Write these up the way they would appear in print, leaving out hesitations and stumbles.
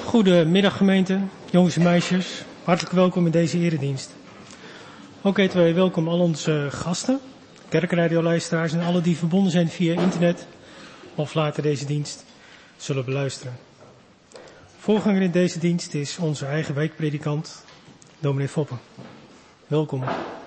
Goedemiddag gemeente, jongens en meisjes. Hartelijk welkom in deze eredienst. Ook heten wij welkom al onze gasten, kerkradioluisteraars en alle die verbonden zijn via internet of later deze dienst zullen beluisteren. Voorganger in deze dienst is onze eigen wijkpredikant, dominee Foppe. Welkom.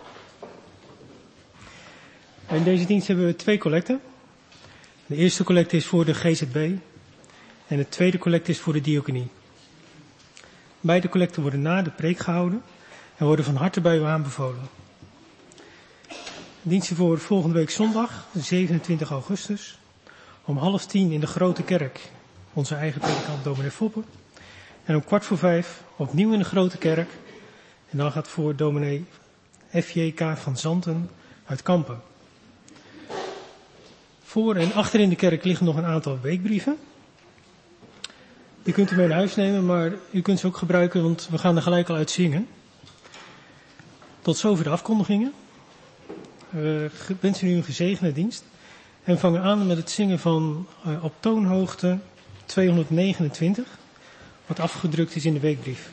In deze dienst hebben we 2 collecten. De eerste collecte is voor de GZB en de tweede collecte is voor de diaconie. Beide collecten worden na de preek gehouden en worden van harte bij u aanbevolen. Dienstje voor volgende week zondag, 27 augustus, om 9:30 in de Grote Kerk, onze eigen predikant dominee Foppe. En om 4:15 opnieuw in de Grote Kerk. En dan gaat voor dominee F.J.K. van Zanten uit Kampen. Voor en achter in de kerk liggen nog een aantal weekbrieven. Die kunt u mee naar huis nemen, maar u kunt ze ook gebruiken, want we gaan er gelijk al uit zingen. Tot zover de afkondigingen. We wensen u een gezegende dienst. En vangen aan met het zingen van op toonhoogte 229, wat afgedrukt is in de weekbrief.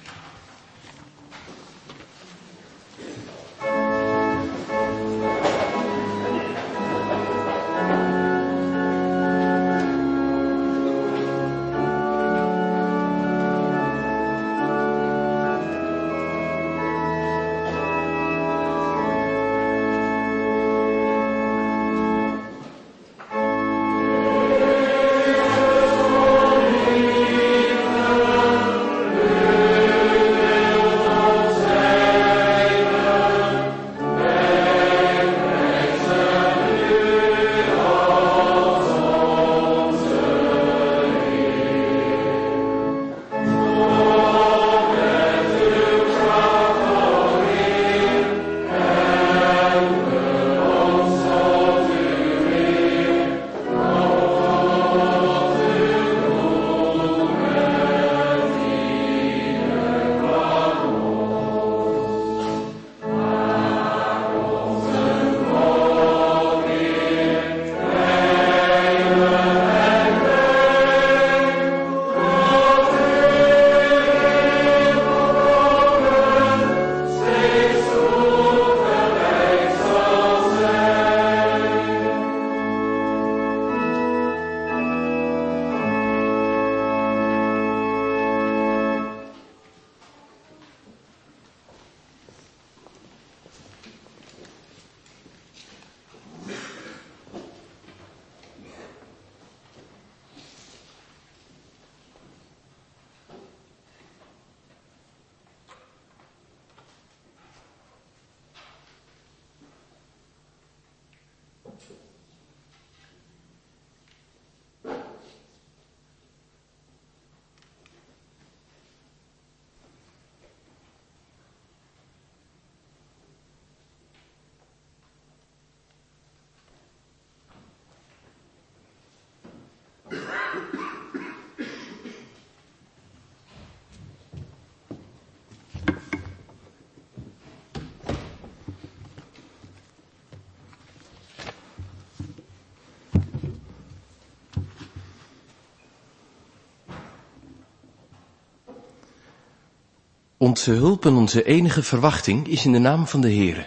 Onze hulp en onze enige verwachting is in de naam van de Heere,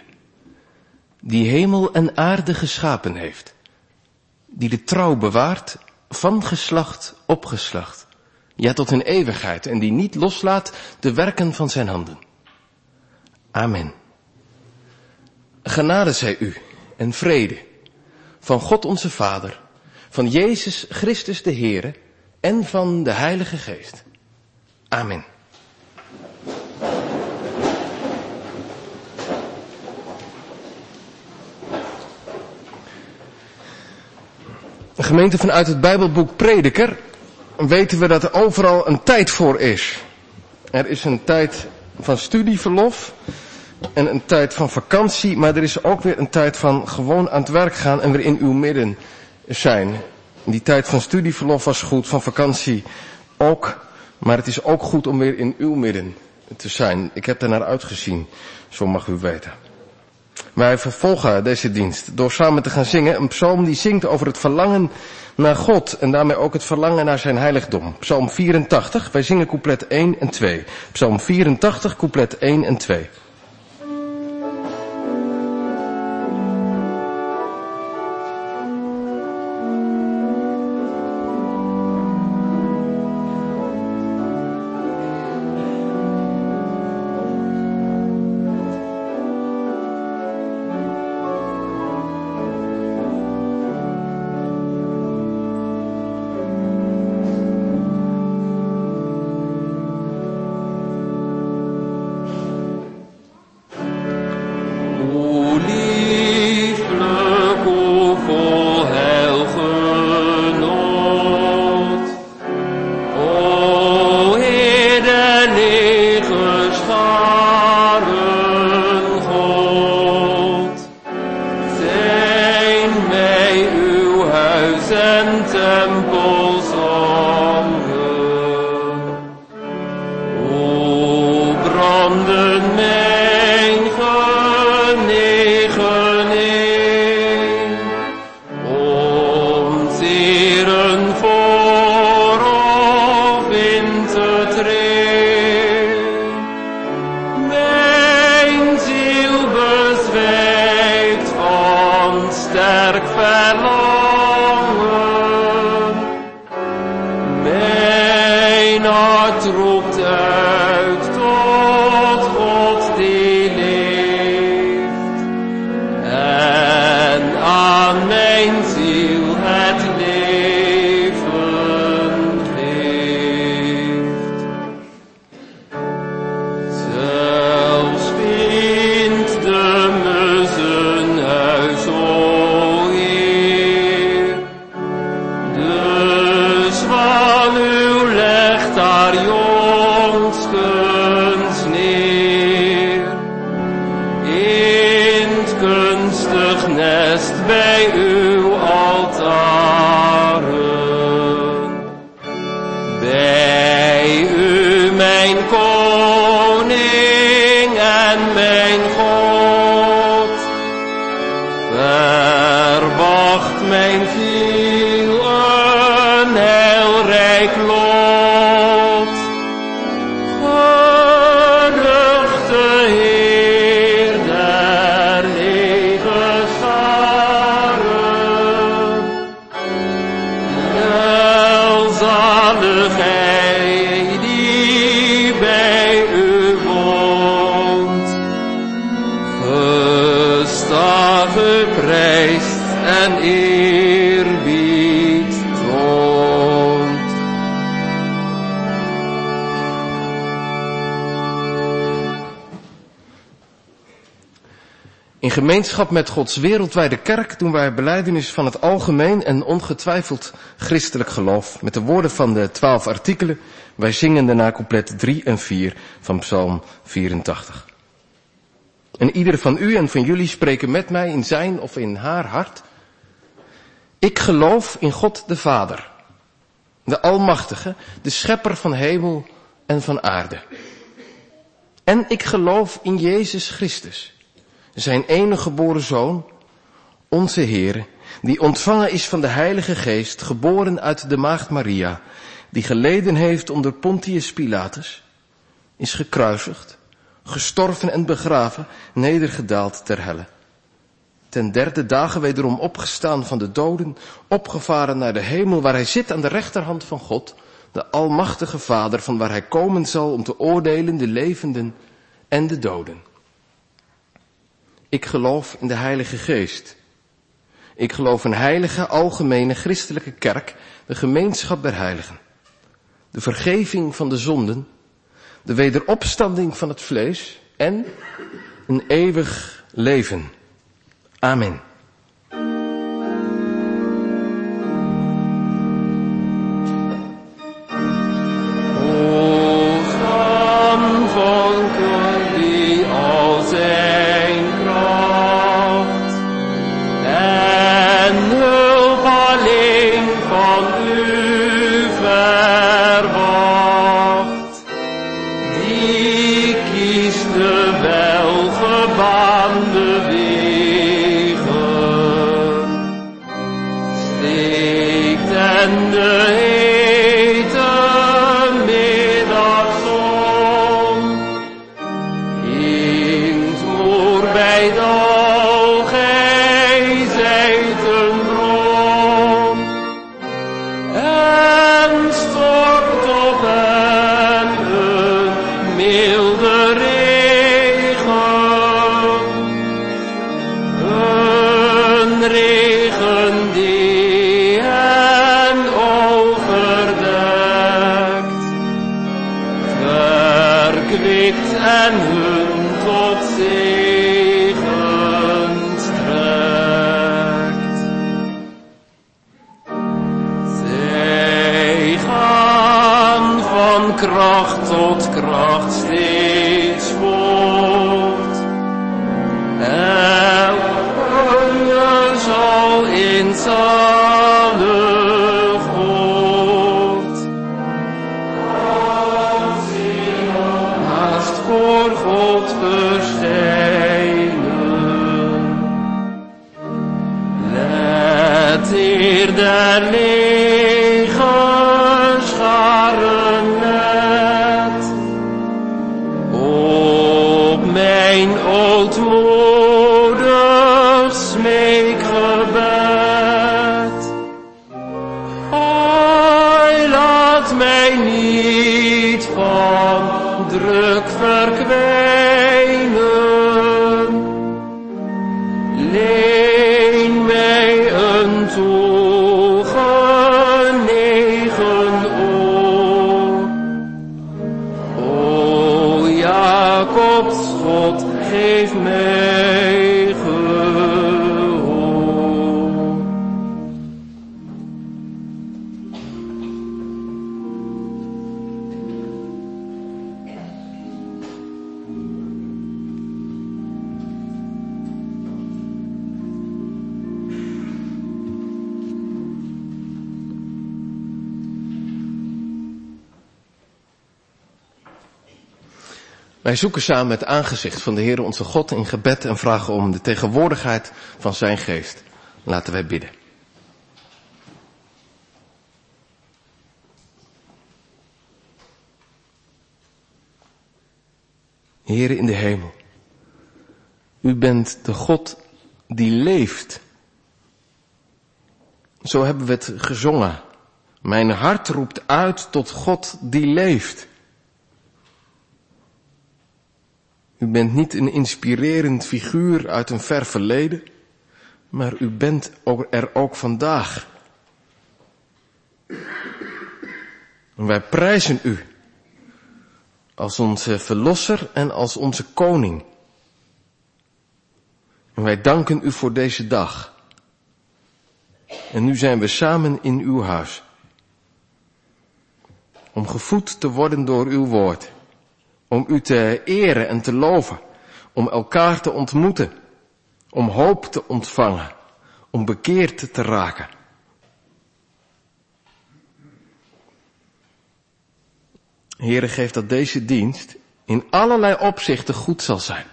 die hemel en aarde geschapen heeft, die de trouw bewaart van geslacht op geslacht, ja tot in eeuwigheid, en die niet loslaat de werken van zijn handen. Amen. Genade zij u en vrede van God onze Vader, van Jezus Christus de Heere en van de Heilige Geest. Amen. Gemeente, vanuit het Bijbelboek Prediker weten we dat er overal een tijd voor is. Er is een tijd van studieverlof en een tijd van vakantie, maar er is ook weer een tijd van gewoon aan het werk gaan en weer in uw midden zijn. Die tijd van studieverlof was goed, van vakantie ook, maar het is ook goed om weer in uw midden te zijn. Ik heb daar naar uitgezien, zo mag u weten. Wij vervolgen deze dienst door samen te gaan zingen. Een psalm die zingt over het verlangen naar God en daarmee ook het verlangen naar zijn heiligdom. Psalm 84, wij zingen couplet 1 en 2. Psalm 84, couplet 1 en 2. In gemeenschap met Gods wereldwijde kerk doen wij belijdenis van het algemeen en ongetwijfeld christelijk geloof met de woorden van de 12 artikelen. Wij zingen daarna couplet 3 en 4 van Psalm 84. En ieder van u en van jullie spreken met mij in zijn of in haar hart. Ik geloof in God de Vader, de Almachtige, de Schepper van hemel en van aarde. En ik geloof in Jezus Christus, zijn enige geboren Zoon, onze Heer, die ontvangen is van de Heilige Geest, geboren uit de Maagd Maria, die geleden heeft onder Pontius Pilatus, is gekruisigd, gestorven en begraven, nedergedaald ter helle. Ten derde dagen wederom opgestaan van de doden, opgevaren naar de hemel, waar hij zit aan de rechterhand van God, de Almachtige Vader, van waar hij komen zal om te oordelen de levenden en de doden. Ik geloof in de Heilige Geest. Ik geloof in heilige, algemene, christelijke kerk, de gemeenschap der heiligen, de vergeving van de zonden, de wederopstanding van het vlees en een eeuwig leven. Amen. De welgebaande weg. en de hete middagzon. Ingt moer bij dal, gij zijt een bron. En stort op hen een milde regen. Een regen die hen overdekt. Verkwikt en hun tot zegen strekt. Zij gaan van kracht tot kracht steeds voort. Elke zal in zalig oord. Haast voor God verschijnen. Let eer der legerscharen net. Op mijn ootmoedig smeekgebed. Hij laat mij niet van druk verkwijnen. Leen mij een toegenegen oor. O Jacobs God, geef mij gehoor. Wij zoeken samen het aangezicht van de Heere onze God in gebed en vragen om de tegenwoordigheid van zijn geest. Laten wij bidden. Heere in de hemel, u bent de God die leeft. Zo hebben we het gezongen. Mijn hart roept uit tot God die leeft. U bent niet een inspirerend figuur uit een ver verleden, maar u bent er ook vandaag. En wij prijzen u als onze verlosser en als onze koning. En wij danken u voor deze dag. En nu zijn we samen in uw huis. Om gevoed te worden door uw woord. Om u te eren en te loven. Om elkaar te ontmoeten. Om hoop te ontvangen. Om bekeerd te raken. Heere, geef dat deze dienst in allerlei opzichten goed zal zijn.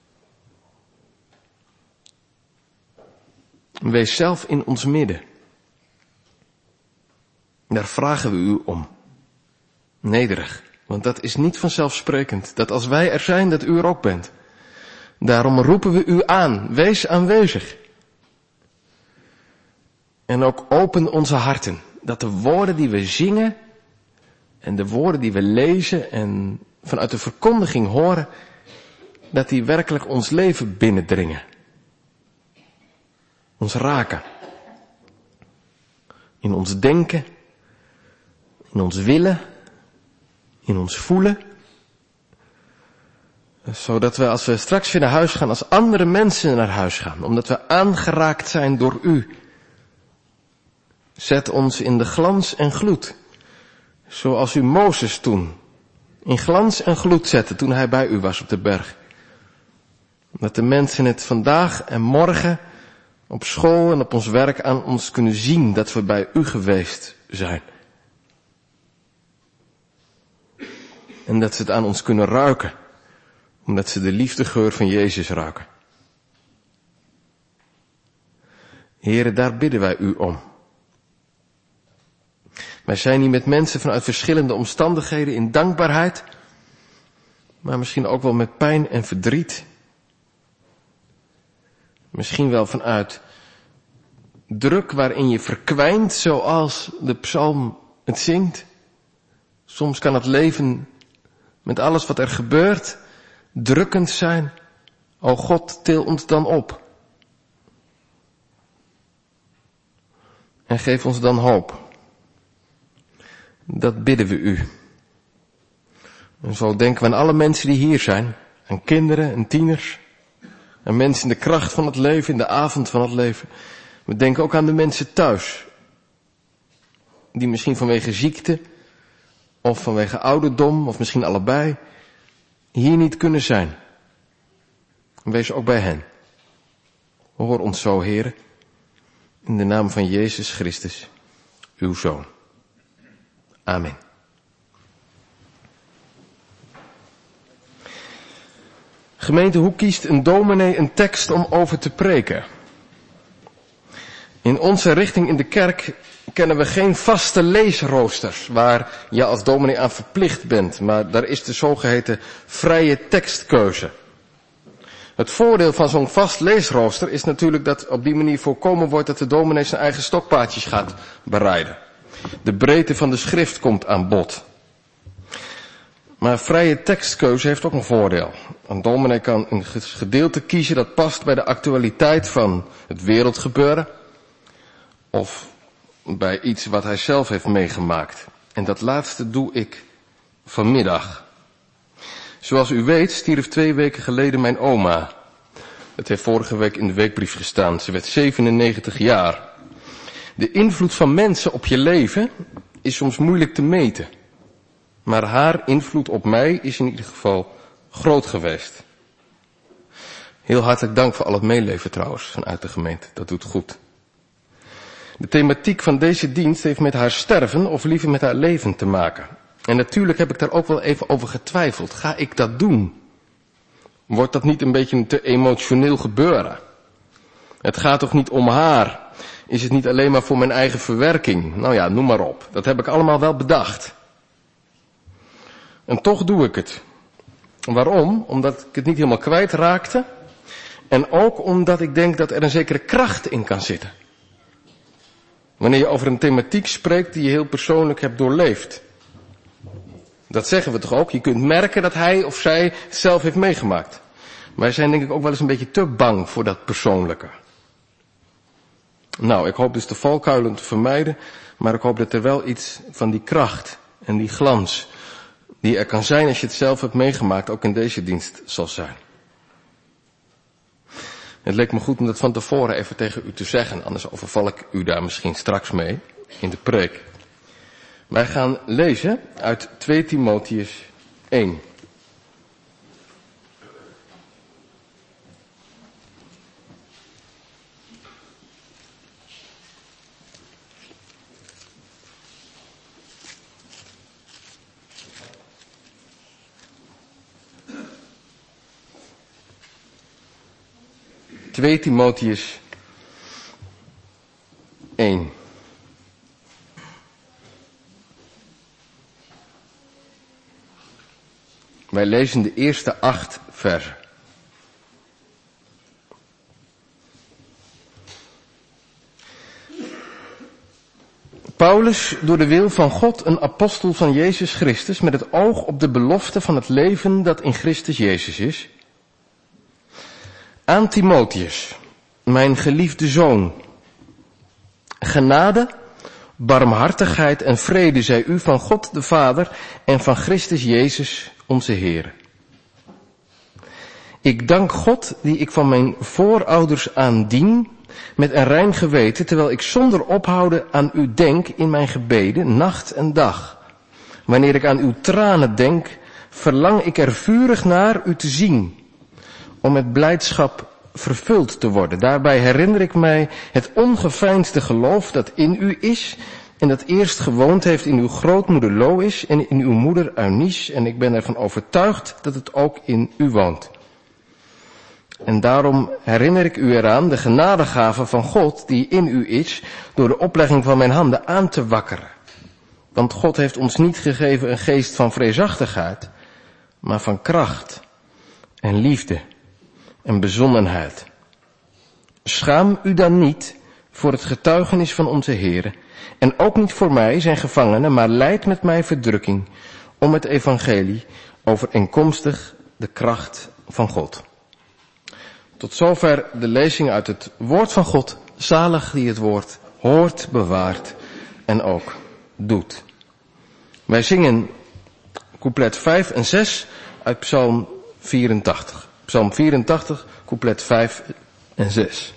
Wees zelf in ons midden. Daar vragen we u om. Nederig, want dat is niet vanzelfsprekend. Dat als wij er zijn, dat u er ook bent. Daarom roepen we u aan. Wees aanwezig. En ook open onze harten. Dat de woorden die we zingen en de woorden die we lezen en vanuit de verkondiging horen, dat die werkelijk ons leven binnendringen. Ons raken. In ons denken. In ons willen. In ons voelen. Zodat we als we straks weer naar huis gaan, als andere mensen naar huis gaan. Omdat we aangeraakt zijn door u. Zet ons in de glans en gloed. Zoals u Mozes toen in glans en gloed zette toen hij bij u was op de berg. Dat de mensen het vandaag en morgen op school en op ons werk aan ons kunnen zien dat we bij u geweest zijn. En dat ze het aan ons kunnen ruiken, omdat ze de liefdegeur van Jezus ruiken. Here, daar bidden wij u om. Wij zijn hier met mensen vanuit verschillende omstandigheden in dankbaarheid, maar misschien ook wel met pijn en verdriet. Misschien wel vanuit druk waarin je verkwijnt, zoals de psalm het zingt. Soms kan het leven met alles wat er gebeurt drukkend zijn. O God, til ons dan op. En geef ons dan hoop. Dat bidden we u. En zo denken we aan alle mensen die hier zijn. Aan kinderen en tieners. Aan mensen in de kracht van het leven, in de avond van het leven. We denken ook aan de mensen thuis. Die misschien vanwege ziekte, of vanwege ouderdom, of misschien allebei, hier niet kunnen zijn. Wees ook bij hen. Hoor ons zo, Heere, in de naam van Jezus Christus, uw Zoon. Amen. Gemeente, hoe kiest een dominee een tekst om over te preken? In onze richting in de kerk kennen we geen vaste leesroosters waar je als dominee aan verplicht bent, maar daar is de zogeheten vrije tekstkeuze. Het voordeel van zo'n vast leesrooster is natuurlijk dat op die manier voorkomen wordt dat de dominee zijn eigen stokpaardjes gaat bereiden. De breedte van de schrift komt aan bod. Maar vrije tekstkeuze heeft ook een voordeel. Een dominee kan een gedeelte kiezen dat past bij de actualiteit van het wereldgebeuren, of bij iets wat hij zelf heeft meegemaakt. En dat laatste doe ik vanmiddag. Zoals u weet stierf 2 weken geleden mijn oma. Het heeft vorige week in de weekbrief gestaan. Ze werd 97 jaar. De invloed van mensen op je leven is soms moeilijk te meten. Maar haar invloed op mij is in ieder geval groot geweest. Heel hartelijk dank voor al het meeleven trouwens vanuit de gemeente. Dat doet goed. De thematiek van deze dienst heeft met haar sterven of liever met haar leven te maken. En natuurlijk heb ik daar ook wel even over getwijfeld. Ga ik dat doen? Wordt dat niet een beetje een te emotioneel gebeuren? Het gaat toch niet om haar? Is het niet alleen maar voor mijn eigen verwerking? Nou ja, noem maar op. Dat heb ik allemaal wel bedacht. En toch doe ik het. Waarom? Omdat ik het niet helemaal kwijtraakte. En ook omdat ik denk dat er een zekere kracht in kan zitten. Wanneer je over een thematiek spreekt die je heel persoonlijk hebt doorleefd. Dat zeggen we toch ook? Je kunt merken dat hij of zij het zelf heeft meegemaakt. Wij zijn denk ik ook wel eens een beetje te bang voor dat persoonlijke. Nou, ik hoop dus de valkuilen te vermijden, maar ik hoop dat er wel iets van die kracht en die glans die er kan zijn als je het zelf hebt meegemaakt, ook in deze dienst zal zijn. Het leek me goed om dat van tevoren even tegen u te zeggen, anders overval ik u daar misschien straks mee in de preek. Wij gaan lezen uit 2 Timotheus 1. Twee Timotheus 1. Wij lezen de eerste 8 versen. Paulus, door de wil van God, een apostel van Jezus Christus, met het oog op de belofte van het leven dat in Christus Jezus is. Aan Timotheus, mijn geliefde zoon. Genade, barmhartigheid en vrede zij u van God de Vader en van Christus Jezus, onze Heer. Ik dank God, die ik van mijn voorouders aandien, met een rein geweten, terwijl ik zonder ophouden aan u denk in mijn gebeden, nacht en dag. Wanneer ik aan uw tranen denk, verlang ik er vurig naar u te zien, om met blijdschap vervuld te worden. Daarbij herinner ik mij het ongeveinsde geloof dat in u is en dat eerst gewoond heeft in uw grootmoeder Lois en in uw moeder Eunice, en ik ben ervan overtuigd dat het ook in u woont. En daarom herinner ik u eraan de genadegave van God die in u is, door de oplegging van mijn handen aan te wakkeren. Want God heeft ons niet gegeven een geest van vreesachtigheid, maar van kracht en liefde en bezonnenheid. Schaam u dan niet voor het getuigenis van onze Heere, en ook niet voor mij, zijn gevangene, maar lijd met mij verdrukking om het evangelie overeenkomstig de kracht van God. Tot zover de lezing uit het woord van God. Zalig die het woord hoort, bewaart en ook doet. Wij zingen couplet 5 en 6 uit Psalm 84. Psalm 84, couplet 5 en 6.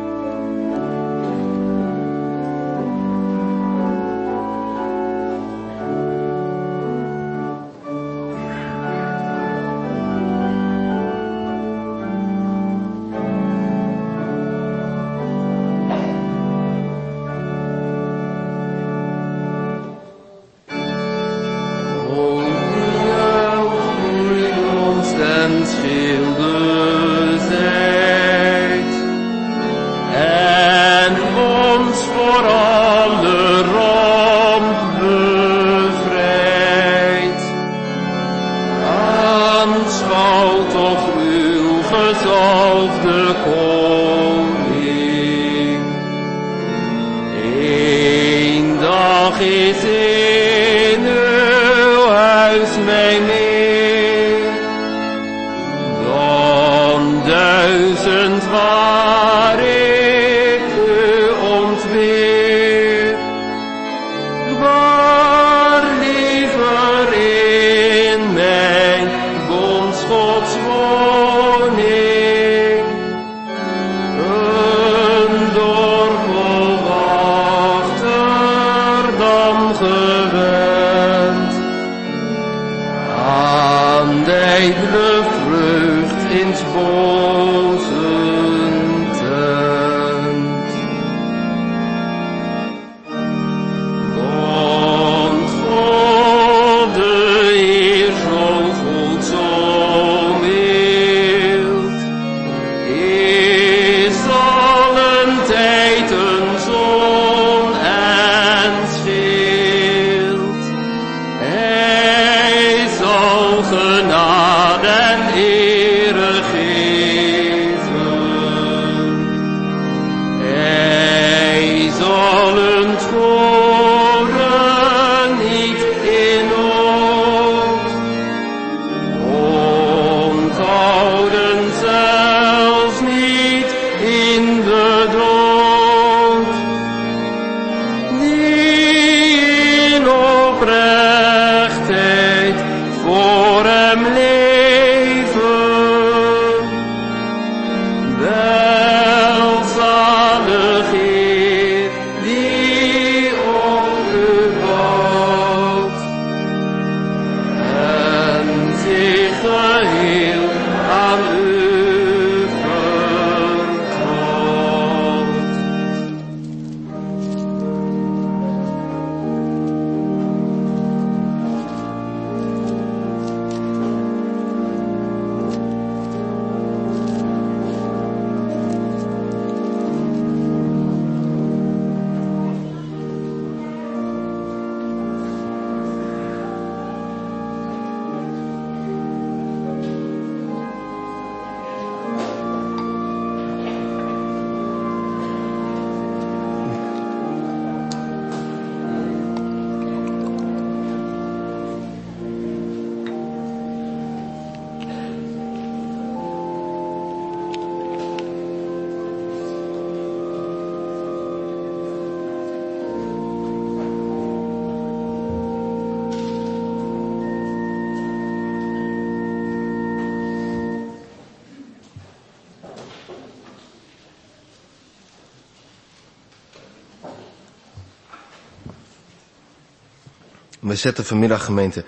We zetten vanmiddag, gemeente,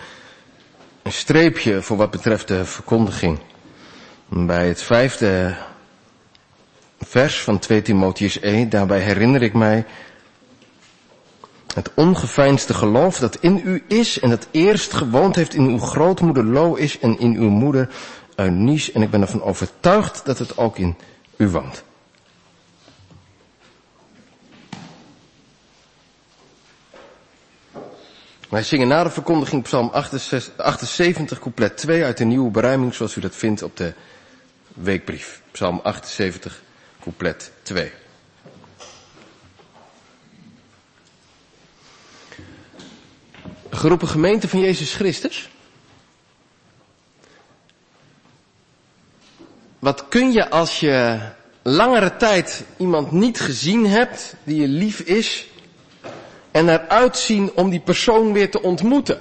een streepje voor wat betreft de verkondiging. Bij het 5e vers van 2 Timotheüs 1, daarbij herinner ik mij het ongeveinsde geloof dat in u is en dat eerst gewoond heeft in uw grootmoeder Lois en in uw moeder Eunice. En ik ben ervan overtuigd dat het ook in u woont. Wij zingen na de verkondiging Psalm 78, couplet 2 uit de Nieuwe Berijming, zoals u dat vindt op de weekbrief. Psalm 78, couplet 2. Geroepen gemeente van Jezus Christus. Wat kun je als je langere tijd iemand niet gezien hebt die je lief is en eruit zien om die persoon weer te ontmoeten?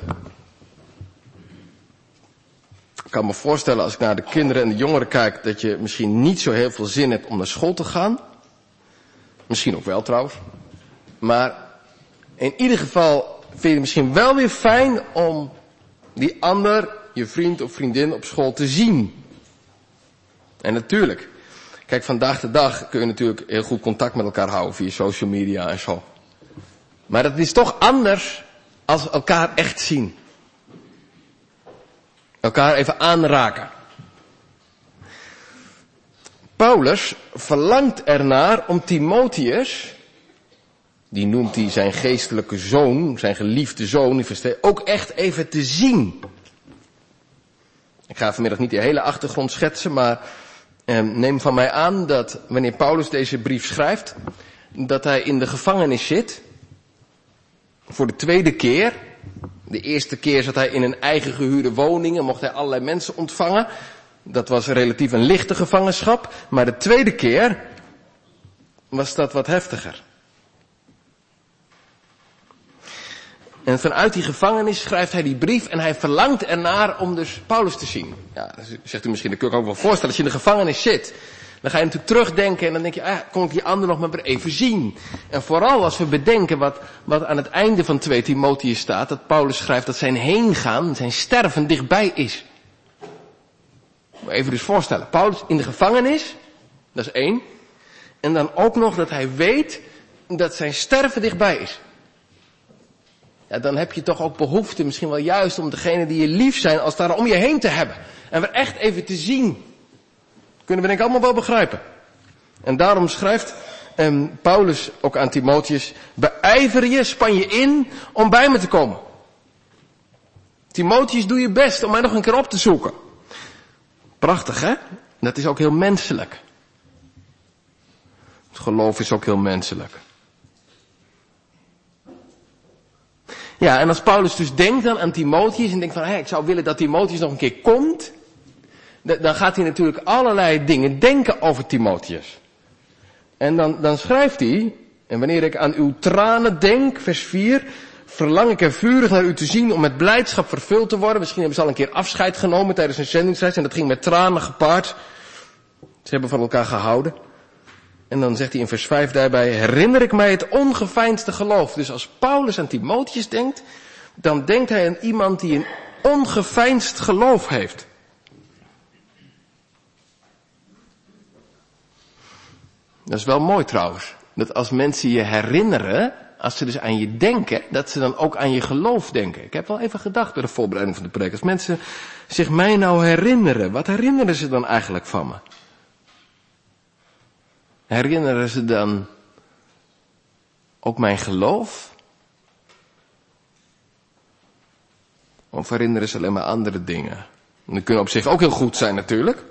Ik kan me voorstellen als ik naar de kinderen en de jongeren kijk dat je misschien niet zo heel veel zin hebt om naar school te gaan. Misschien ook wel trouwens. Maar in ieder geval vind je het misschien wel weer fijn om die ander, je vriend of vriendin op school te zien. En natuurlijk, kijk, vandaag de dag kun je natuurlijk heel goed contact met elkaar houden via social media en zo. Maar het is toch anders als we elkaar echt zien. Elkaar even aanraken. Paulus verlangt ernaar om Timotheus, die noemt hij zijn geestelijke zoon, zijn geliefde zoon, ook echt even te zien. Ik ga vanmiddag niet de hele achtergrond schetsen, maar neem van mij aan dat wanneer Paulus deze brief schrijft, dat hij in de gevangenis zit. Voor de tweede keer. De eerste keer zat hij in een eigen gehuurde woning en mocht hij allerlei mensen ontvangen. Dat was relatief een lichte gevangenschap. Maar de tweede keer was dat wat heftiger. En vanuit die gevangenis schrijft hij die brief en hij verlangt ernaar om dus Paulus te zien. Ja, dan zegt u misschien, dat kun ik ook wel voorstellen. Als je in de gevangenis zit, dan ga je natuurlijk terugdenken en dan denk je, kon ik die ander nog maar weer even zien. En vooral als we bedenken wat aan het einde van 2 Timotheus staat, dat Paulus schrijft dat zijn heengaan, zijn sterven dichtbij is. Even dus voorstellen, Paulus in de gevangenis, dat is 1. En dan ook nog dat hij weet dat zijn sterven dichtbij is. Ja, dan heb je toch ook behoefte, misschien wel juist om degene die je lief zijn, als daar om je heen te hebben. En weer echt even te zien. Kunnen we denk ik allemaal wel begrijpen. En daarom schrijft Paulus ook aan Timotheus, beijver je, span je in om bij me te komen. Timotheus, doe je best om mij nog een keer op te zoeken. Prachtig, hè? Dat is ook heel menselijk. Het geloof is ook heel menselijk. Ja, en als Paulus dus denkt dan aan Timotheus en denkt van, ik zou willen dat Timotheus nog een keer komt, dan gaat hij natuurlijk allerlei dingen denken over Timotheus. En dan schrijft hij, en wanneer ik aan uw tranen denk, vers 4, verlang ik er vurig naar u te zien om met blijdschap vervuld te worden. Misschien hebben ze al een keer afscheid genomen tijdens een zendingsreis en dat ging met tranen gepaard. Ze hebben van elkaar gehouden. En dan zegt hij in vers 5 daarbij, herinner ik mij het ongeveinsde geloof. Dus als Paulus aan Timotheus denkt, dan denkt hij aan iemand die een ongeveinsd geloof heeft. Dat is wel mooi trouwens. Dat als mensen je herinneren, als ze dus aan je denken, dat ze dan ook aan je geloof denken. Ik heb wel even gedacht bij de voorbereiding van de preek. Als mensen zich mij nou herinneren, wat herinneren ze dan eigenlijk van me? Herinneren ze dan ook mijn geloof? Of herinneren ze alleen maar andere dingen? En die kunnen op zich ook heel goed zijn natuurlijk.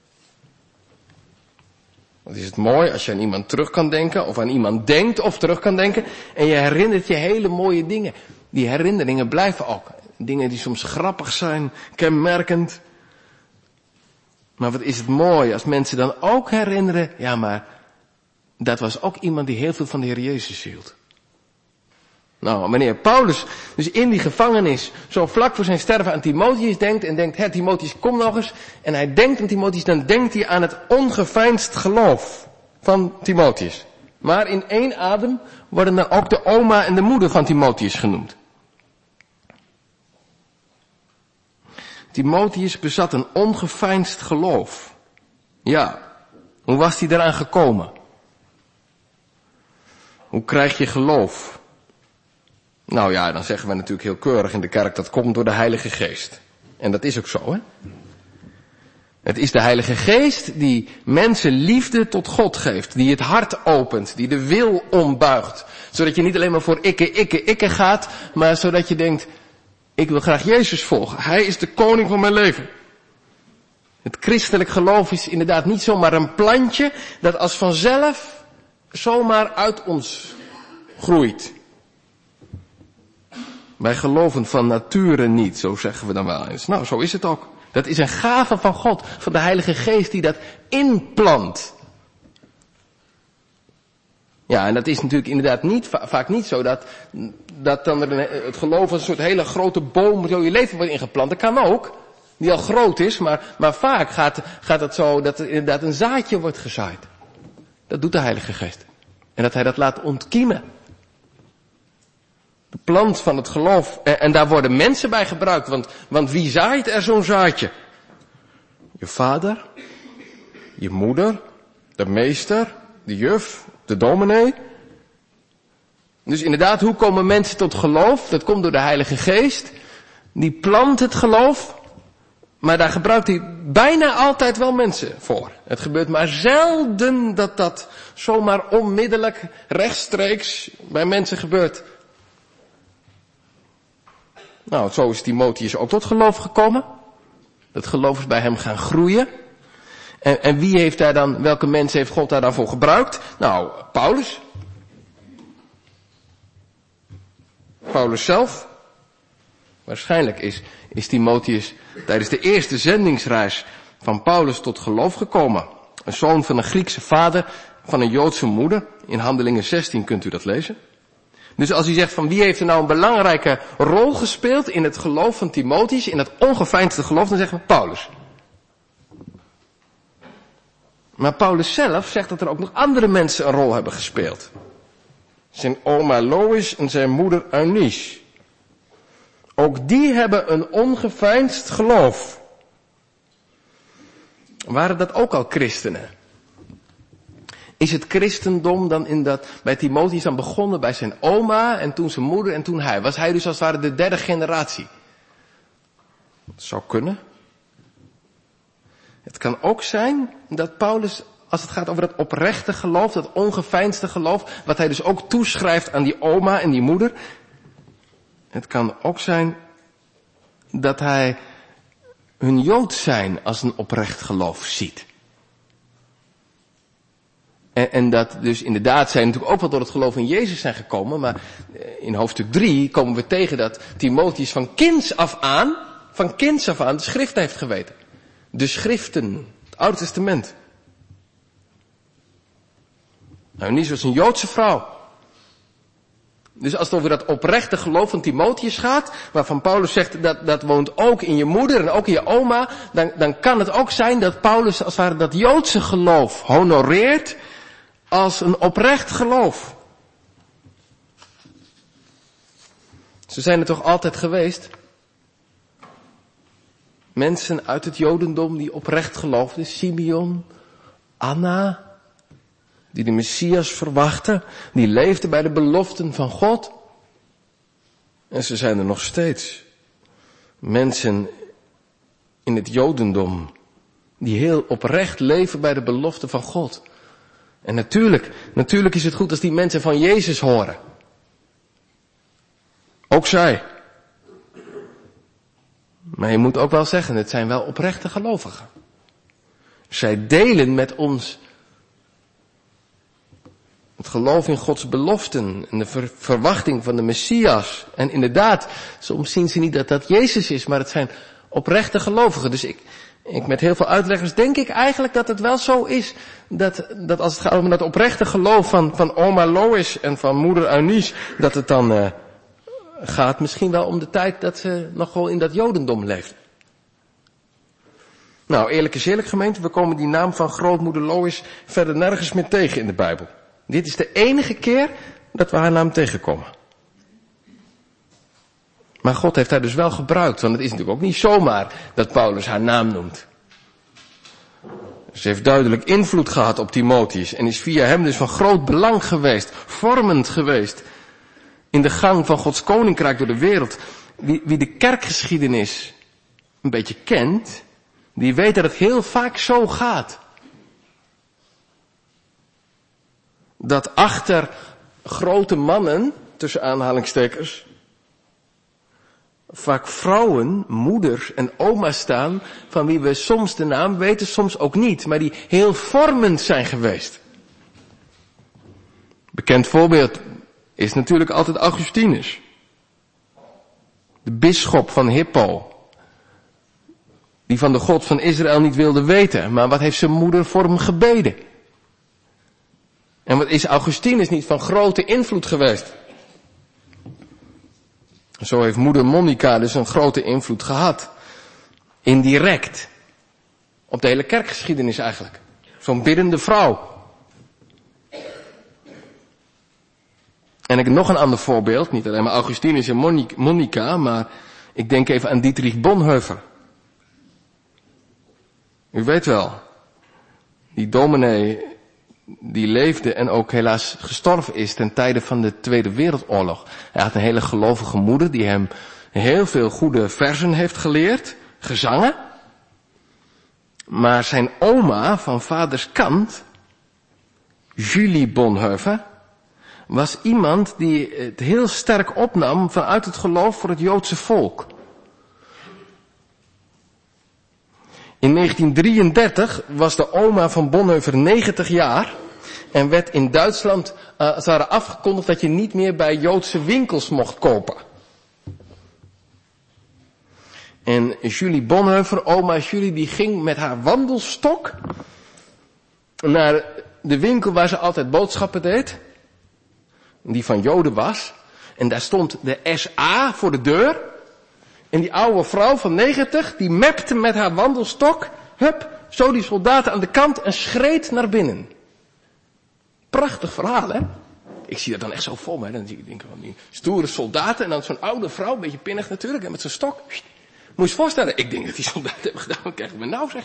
Want is het mooi als je aan iemand terug kan denken, of aan iemand denkt of terug kan denken, en je herinnert je hele mooie dingen. Die herinneringen blijven ook. Dingen die soms grappig zijn, kenmerkend. Maar wat is het mooi als mensen dan ook herinneren, ja maar, dat was ook iemand die heel veel van de Heer Jezus hield. Nou, wanneer Paulus dus in die gevangenis zo vlak voor zijn sterven aan Timotheus denkt en denkt, Timotheus, kom nog eens. En hij denkt aan Timotheus, dan denkt hij aan het ongeveinsd geloof van Timotheus. Maar in één adem worden dan ook de oma en de moeder van Timotheus genoemd. Timotheus bezat een ongeveinsd geloof. Ja, hoe was hij eraan gekomen? Hoe krijg je geloof? Nou ja, dan zeggen we natuurlijk heel keurig in de kerk, dat komt door de Heilige Geest. En dat is ook zo, hè? Het is de Heilige Geest die mensen liefde tot God geeft. Die het hart opent. Die de wil ombuigt. Zodat je niet alleen maar voor ikke gaat. Maar zodat je denkt, ik wil graag Jezus volgen. Hij is de koning van mijn leven. Het christelijk geloof is inderdaad niet zomaar een plantje dat als vanzelf zomaar uit ons groeit. Wij geloven van nature niet, zo zeggen we dan wel eens. Nou, zo is het ook. Dat is een gave van God, van de Heilige Geest die dat inplant. Ja, en dat is natuurlijk inderdaad vaak niet zo dat dan het geloof als een soort hele grote boom zo je leven wordt ingeplant. Dat kan ook, die al groot is, maar vaak gaat het zo dat er inderdaad een zaadje wordt gezaaid. Dat doet de Heilige Geest. En dat hij dat laat ontkiemen. De plant van het geloof. En daar worden mensen bij gebruikt. Want wie zaait er zo'n zaadje? Je vader, je moeder, de meester, de juf, de dominee. Dus inderdaad, hoe komen mensen tot geloof? Dat komt door de Heilige Geest. Die plant het geloof. Maar daar gebruikt hij bijna altijd wel mensen voor. Het gebeurt maar zelden dat zomaar onmiddellijk rechtstreeks bij mensen gebeurt. Nou, zo is Timotheus ook tot geloof gekomen. Dat geloof is bij hem gaan groeien. En wie heeft daar dan, welke mensen heeft God daar dan voor gebruikt? Nou, Paulus. Paulus zelf. Waarschijnlijk is Timotheus tijdens de eerste zendingsreis van Paulus tot geloof gekomen. Een zoon van een Griekse vader, van een Joodse moeder. In Handelingen 16 kunt u dat lezen. Dus als u zegt van wie heeft er nou een belangrijke rol gespeeld in het geloof van Timotheus, in het ongeveinsde geloof, dan zeggen we Paulus. Maar Paulus zelf zegt dat er ook nog andere mensen een rol hebben gespeeld. Zijn oma Lois en zijn moeder Eunice. Ook die hebben een ongeveinsd geloof. Waren dat ook al christenen? Is het christendom dan bij Timotheus dan begonnen bij zijn oma en toen zijn moeder en toen hij? Was hij dus als het ware de derde generatie? Dat zou kunnen. Het kan ook zijn dat Paulus, als het gaat over dat oprechte geloof, dat ongeveinsde geloof, wat hij dus ook toeschrijft aan die oma en die moeder. Het kan ook zijn dat hij hun Joods zijn als een oprecht geloof ziet. En dat dus inderdaad zij natuurlijk ook wel door het geloof in Jezus zijn gekomen. Maar in hoofdstuk 3 komen we tegen dat Timotheus van kinds af aan de schriften heeft geweten. De schriften, het Oude Testament. Eunice was een Joodse vrouw. Dus als het over dat oprechte geloof van Timotheus gaat, waarvan Paulus zegt dat woont ook in je moeder en ook in je oma, dan kan het ook zijn dat Paulus als het ware dat Joodse geloof honoreert als een oprecht geloof. Ze zijn er toch altijd geweest? Mensen uit het Jodendom die oprecht geloofden. Simeon, Anna, die de Messias verwachten, die leefden bij de beloften van God. En ze zijn er nog steeds. Mensen in het Jodendom die heel oprecht leven bij de beloften van God. En natuurlijk is het goed als die mensen van Jezus horen. Ook zij. Maar je moet ook wel zeggen, het zijn wel oprechte gelovigen. Zij delen met ons het geloof in Gods beloften en de verwachting van de Messias. En inderdaad, soms zien ze niet dat dat Jezus is, maar het zijn oprechte gelovigen. Dus ik met heel veel uitleggers denk ik eigenlijk dat het wel zo is dat als het gaat om dat oprechte geloof van oma Lois en van moeder Eunice, dat het dan gaat misschien wel om de tijd dat ze nog wel in dat Jodendom leefden. Nou, eerlijk is eerlijk gemeente, we komen die naam van grootmoeder Lois verder nergens meer tegen in de Bijbel. Dit is de enige keer dat we haar naam tegenkomen. Maar God heeft haar dus wel gebruikt, want het is natuurlijk ook niet zomaar dat Paulus haar naam noemt. Ze heeft duidelijk invloed gehad op Timotheus en is via hem dus van groot belang geweest, vormend geweest in de gang van Gods koninkrijk door de wereld. Wie de kerkgeschiedenis een beetje kent, Die weet dat het heel vaak zo gaat. Dat achter grote mannen, tussen aanhalingstekens, vaak vrouwen, moeders en oma's staan, van wie we soms de naam weten, soms ook niet, maar die heel vormend zijn geweest. Bekend voorbeeld is natuurlijk altijd Augustinus. De bisschop van Hippo. Die van de God van Israël niet wilde weten, maar wat heeft zijn moeder voor hem gebeden? En wat is Augustinus niet van grote invloed geweest? Zo heeft moeder Monica dus een grote invloed gehad. Indirect. Op de hele kerkgeschiedenis eigenlijk. Zo'n biddende vrouw. En ik heb nog een ander voorbeeld. Niet alleen maar Augustinus en Monica, maar ik denk even aan Dietrich Bonhoeffer. U weet wel. Die dominee die leefde en ook helaas gestorven is ten tijde van de Tweede Wereldoorlog. Hij had een hele gelovige moeder die hem heel veel goede versen heeft geleerd, gezangen. Maar zijn oma van vaders kant, Julie Bonhoeffer, was iemand die het heel sterk opnam vanuit het geloof voor het Joodse volk. In 1933 was de oma van Bonhoeffer 90 jaar en werd in Duitsland afgekondigd dat je niet meer bij Joodse winkels mocht kopen. En Julie Bonhoeffer, oma Julie, die ging met haar wandelstok naar de winkel waar ze altijd boodschappen deed, die van Joden was. En daar stond de SA voor de deur. En die oude vrouw van 90, die mepte met haar wandelstok, hup, zo die soldaten aan de kant en schreed naar binnen. Prachtig verhaal, hè? Ik zie dat dan echt zo voor me. Dan zie ik denken van die stoere soldaten en dan zo'n oude vrouw, een beetje pinnig natuurlijk, en met zijn stok. Moet je je voorstellen, ik denk dat die soldaten hebben gedaan, wat krijg ik me nou zeg.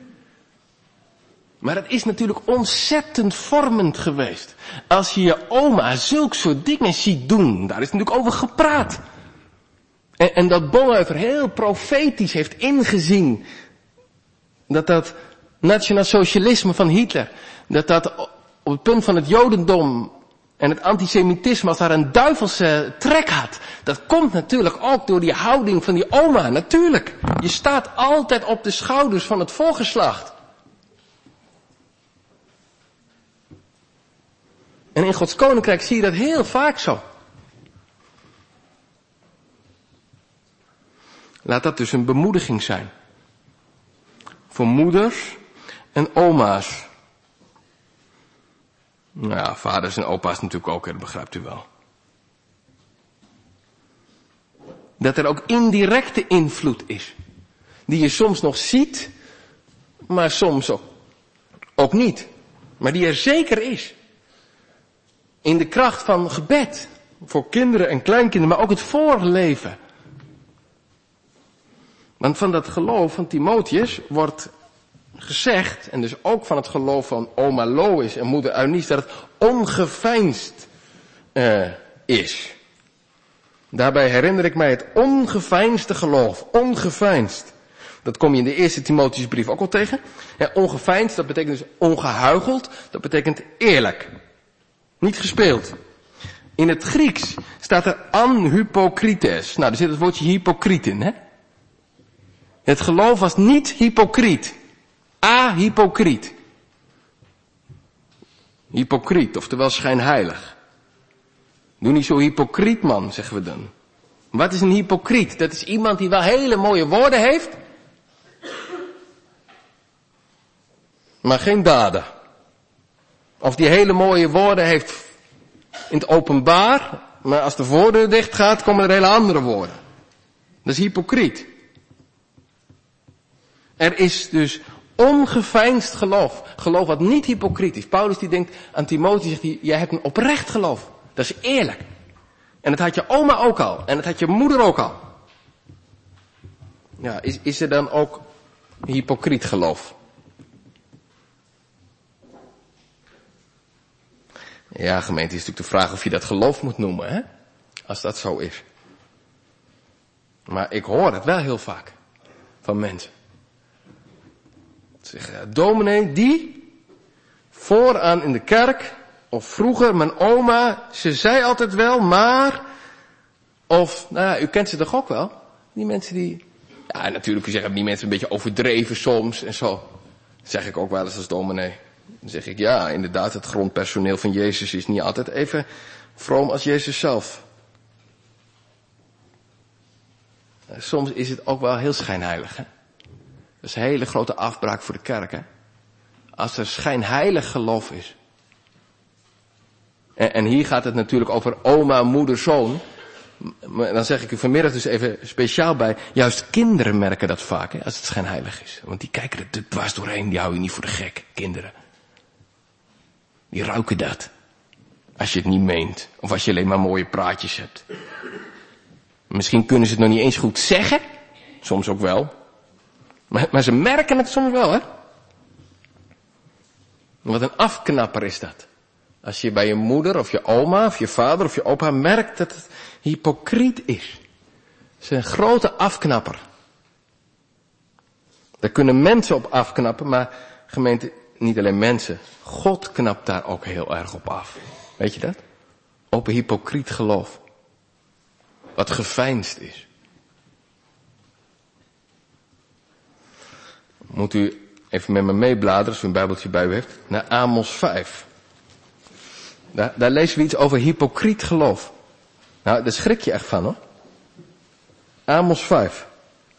Maar het is natuurlijk ontzettend vormend geweest. Als je je oma zulke soort dingen ziet doen, daar is natuurlijk over gepraat. En dat Bonhoeffer heel profetisch heeft ingezien dat nationaal socialisme van Hitler, dat op het punt van het Jodendom en het antisemitisme, als daar een duivelse trek had, dat komt natuurlijk ook door die houding van die oma, natuurlijk. Je staat altijd op de schouders van het voorgeslacht. En in Gods koninkrijk zie je dat heel vaak zo. Laat dat dus een bemoediging zijn. Voor moeders en oma's. Nou ja, vaders en opa's natuurlijk ook, dat begrijpt u wel. Dat er ook indirecte invloed is. Die je soms nog ziet, maar soms ook niet. Maar die er zeker is. In de kracht van gebed. Voor kinderen en kleinkinderen, maar ook het voorleven. Want van dat geloof van Timotheus wordt gezegd, en dus ook van het geloof van oma Lois en moeder Eunice, dat het ongeveinsd is. Daarbij herinner ik mij het ongeveinsde geloof. Ongeveinsd. Dat kom je in de eerste Timotheusbrief ook al tegen. Ja, ongeveinsd, dat betekent dus ongehuicheld. Dat betekent eerlijk. Niet gespeeld. In het Grieks staat er anhypokrites. Nou, er zit het woordje hypocriet in, hè? Het geloof was niet hypocriet. Ahypocriet. Hypocriet, oftewel schijnheilig. Doe niet zo hypocriet, man, zeggen we dan. Wat is een hypocriet? Dat is iemand die wel hele mooie woorden heeft, maar geen daden. Of die hele mooie woorden heeft in het openbaar, maar als de voordeur dicht gaat, komen er hele andere woorden. Dat is hypocriet. Er is dus ongeveinsd geloof. Geloof wat niet hypocriet is. Paulus die denkt aan Timotheus, zegt hij, jij hebt een oprecht geloof. Dat is eerlijk. En dat had je oma ook al. En dat had je moeder ook al. Ja, is er dan ook hypocriet geloof? Ja, gemeente, is natuurlijk de vraag of je dat geloof moet noemen, hè? Als dat zo is. Maar ik hoor het wel heel vaak van mensen. Zeg, dominee, die vooraan in de kerk, of vroeger mijn oma, ze zei altijd wel, maar, of, nou ja, u kent ze toch ook wel? Die mensen die, ja natuurlijk, u zegt die mensen een beetje overdreven soms en zo. Dat zeg ik ook wel eens als dominee. Dan zeg ik, ja, inderdaad, het grondpersoneel van Jezus is niet altijd even vroom als Jezus zelf. Soms is het ook wel heel schijnheilig, hè? Dat is een hele grote afbraak voor de kerk, hè? Als er schijnheilig geloof is. En hier gaat het natuurlijk over oma, moeder, zoon. Maar dan zeg ik u vanmiddag dus even speciaal bij. Juist kinderen merken dat vaak, hè, als het schijnheilig is. Want die kijken er dwars doorheen, die hou je niet voor de gek, kinderen. Die ruiken dat. Als je het niet meent. Of als je alleen maar mooie praatjes hebt. Misschien kunnen ze het nog niet eens goed zeggen. Soms ook wel. Maar ze merken het soms wel, hè. Wat een afknapper is dat. Als je bij je moeder of je oma of je vader of je opa merkt dat het hypocriet is. Het is een grote afknapper. Daar kunnen mensen op afknappen, maar gemeente, niet alleen mensen. God knapt daar ook heel erg op af. Weet je dat? Op een hypocriet geloof. Wat geveinsd is. Moet u even met me meebladeren, als u een bijbeltje bij u heeft, naar Amos 5. Daar lezen we iets over hypocriet geloof. Nou, daar schrik je echt van, hoor. Amos 5.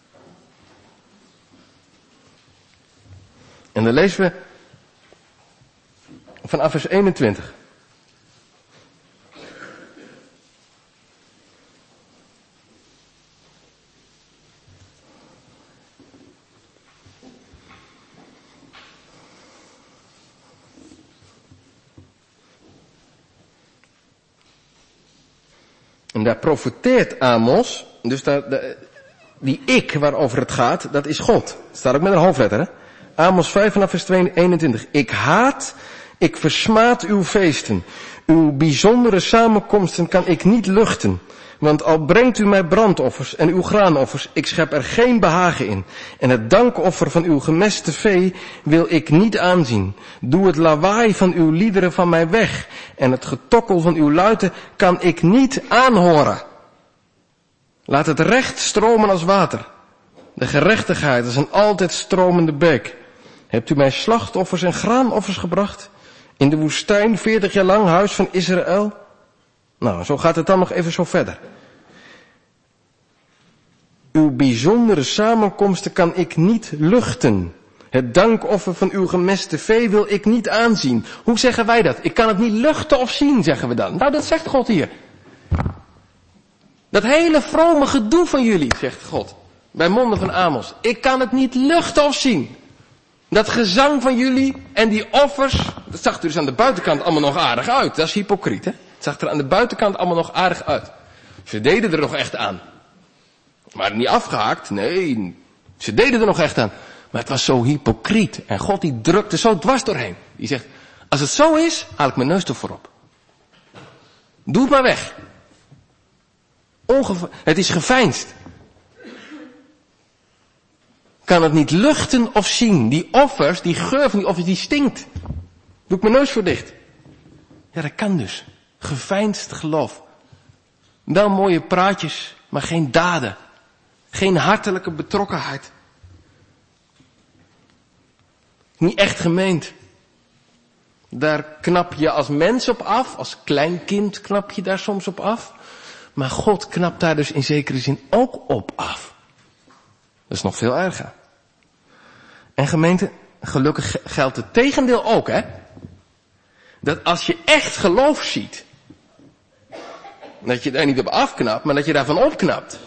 En dan lezen we vanaf vers 21. En daar profeteert Amos, dus die ik waarover het gaat, dat is God. Het staat ook met een hoofdletter, hè. Amos 5 vanaf vers 21. Ik haat, ik versmaad uw feesten. Uw bijzondere samenkomsten kan ik niet luchten. Want al brengt u mij brandoffers en uw graanoffers, ik schep er geen behagen in. En het dankoffer van uw gemeste vee wil ik niet aanzien. Doe het lawaai van uw liederen van mij weg. En het getokkel van uw luiten kan ik niet aanhoren. Laat het recht stromen als water. De gerechtigheid is een altijd stromende beek. Hebt u mij slachtoffers en graanoffers gebracht? In de woestijn 40 jaar lang, huis van Israël? Nou, zo gaat het dan nog even zo verder. Uw bijzondere samenkomsten kan ik niet luchten. Het dankoffer van uw gemeste vee wil ik niet aanzien. Hoe zeggen wij dat? Ik kan het niet luchten of zien, zeggen we dan. Nou, dat zegt God hier. Dat hele vrome gedoe van jullie, zegt God. Bij monden van Amos. Ik kan het niet luchten of zien. Dat gezang van jullie en die offers, dat zag er dus aan de buitenkant allemaal nog aardig uit. Dat is hypocriet, hè? Het zag er aan de buitenkant allemaal nog aardig uit. Ze deden er nog echt aan. Maar niet afgehaakt, nee. Ze deden er nog echt aan. Maar het was zo hypocriet. En God die drukte zo dwars doorheen. Die zegt, als het zo is, haal ik mijn neus ervoor op. Doe het maar weg. Het is geveinsd. Kan het niet luchten of zien. Die offers, die geur van die offers, die stinkt. Doe ik mijn neus voor dicht. Ja, dat kan dus. Geveinsd geloof. Wel mooie praatjes, maar geen daden. Geen hartelijke betrokkenheid. Niet echt gemeend. Daar knap je als mens op af. Als klein kind knap je daar soms op af. Maar God knapt daar dus in zekere zin ook op af. Dat is nog veel erger. En gemeente, gelukkig geldt het tegendeel ook, hè. Dat als je echt geloof ziet, dat je daar niet op afknapt, maar dat je daarvan opknapt.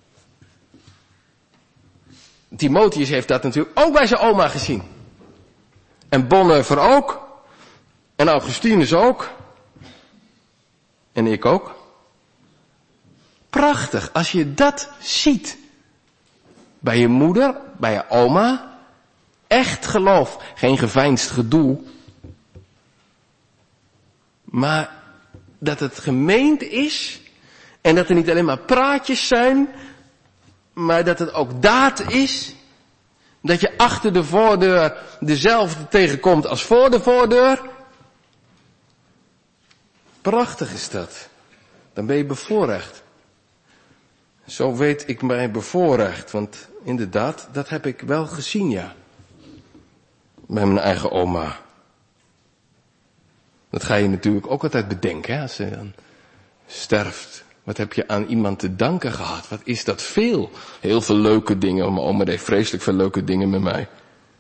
Timotheus heeft dat natuurlijk ook bij zijn oma gezien. En Bonhoeffer ook. En Augustinus ook. En ik ook. Prachtig, als je dat ziet. Bij je moeder, bij je oma. Echt geloof, geen geveinsd gedoe. Maar dat het gemeend is. En dat er niet alleen maar praatjes zijn. Maar dat het ook daad is. Dat je achter de voordeur dezelfde tegenkomt als voor de voordeur. Prachtig is dat. Dan ben je bevoorrecht. Zo weet ik mij bevoorrecht. Want inderdaad, dat heb ik wel gezien, ja. Bij mijn eigen oma. Dat ga je natuurlijk ook altijd bedenken, hè, als ze dan sterft. Wat heb je aan iemand te danken gehad? Wat is dat veel? Heel veel leuke dingen. Mijn oma deed vreselijk veel leuke dingen met mij.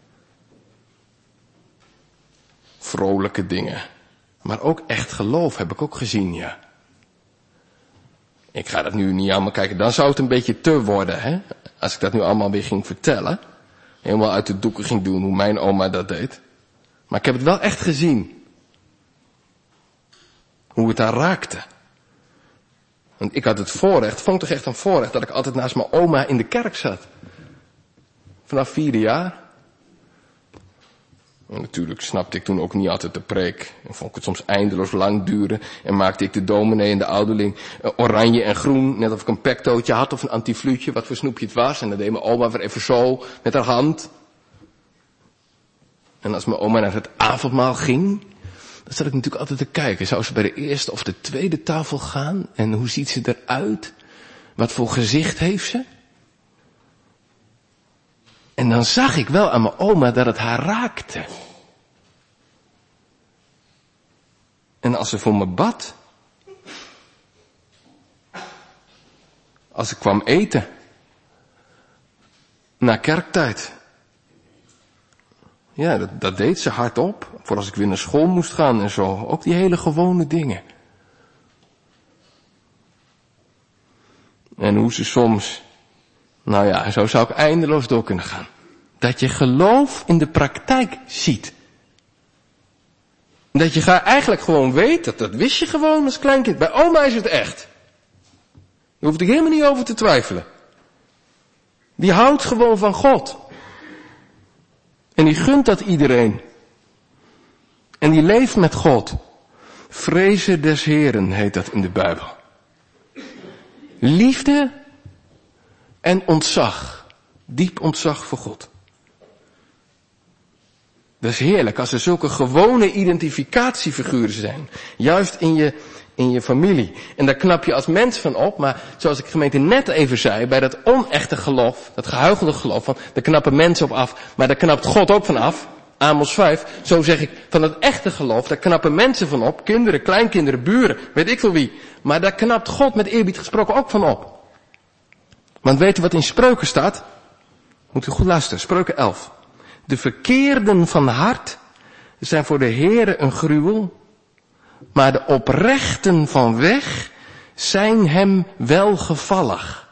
Vrolijke dingen. Maar ook echt geloof heb ik ook gezien, ja. Ik ga dat nu niet allemaal kijken. Dan zou het een beetje te worden, hè. Als ik dat nu allemaal weer ging vertellen. Helemaal uit de doeken ging doen hoe mijn oma dat deed. Maar ik heb het wel echt gezien. Hoe het haar raakte. Want ik had het voorrecht, vond toch echt een voorrecht, dat ik altijd naast mijn oma in de kerk zat. Vanaf 4e jaar. En natuurlijk snapte ik toen ook niet altijd de preek. En vond ik het soms eindeloos lang duren. En maakte ik de dominee en de ouderling oranje en groen. Net of ik een pektootje had of een antifluutje, wat voor snoepje het was. En dan deed mijn oma weer even zo, met haar hand. En als mijn oma naar het avondmaal ging, dan zat ik natuurlijk altijd te kijken. Zou ze bij de eerste of de tweede tafel gaan? En hoe ziet ze eruit? Wat voor gezicht heeft ze? En dan zag ik wel aan mijn oma dat het haar raakte. En als ze voor me bad. Als ik kwam eten. Na kerktijd. Ja, dat deed ze hardop. Voor als ik weer naar school moest gaan en zo. Ook die hele gewone dingen. En hoe ze soms, nou ja, zo zou ik eindeloos door kunnen gaan. Dat je geloof in de praktijk ziet. Dat je eigenlijk gewoon weet, dat wist je gewoon als kleinkind. Bij oma is het echt. Daar hoef ik helemaal niet over te twijfelen. Die houdt gewoon van God. En die gunt dat iedereen. En die leeft met God. Vrezen des Heren heet dat in de Bijbel. Liefde en ontzag. Diep ontzag voor God. Dat is heerlijk als er zulke gewone identificatiefiguren zijn. Juist in je familie. En daar knap je als mens van op. Maar zoals ik gemeente net even zei, bij dat onechte geloof, dat gehuichelde geloof, van daar knappen mensen op af, maar daar knapt God ook van af. Amos 5, zo zeg ik, van dat echte geloof, daar knappen mensen van op. Kinderen, kleinkinderen, buren, weet ik veel wie. Maar daar knapt God met eerbied gesproken ook van op. Want weet u wat in Spreuken staat? Moet u goed luisteren, Spreuken 11. De verkeerden van hart zijn voor de Heere een gruwel, maar de oprechten van weg zijn hem welgevallig.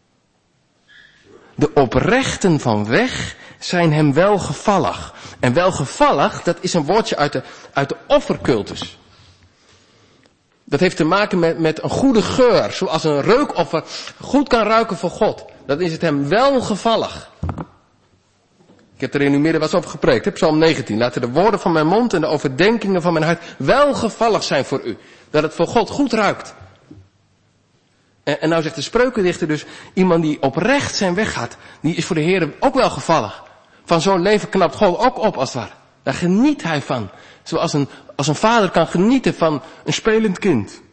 De oprechten van weg zijn hem welgevallig. En welgevallig, dat is een woordje uit de offercultus. Dat heeft te maken met een goede geur, zoals een reukoffer goed kan ruiken voor God. Dan is het hem welgevallig. Ik heb er in uw midden wat over gepreekt, hè? Psalm 19. Laten de woorden van mijn mond en de overdenkingen van mijn hart welgevallig zijn voor u. Dat het voor God goed ruikt. En nou zegt de spreukendichter dus, iemand die oprecht zijn weg gaat, die is voor de Heer ook welgevallig. Van zo'n leven knapt God ook op als het ware. Daar geniet hij van. Zoals een vader kan genieten van een spelend kind.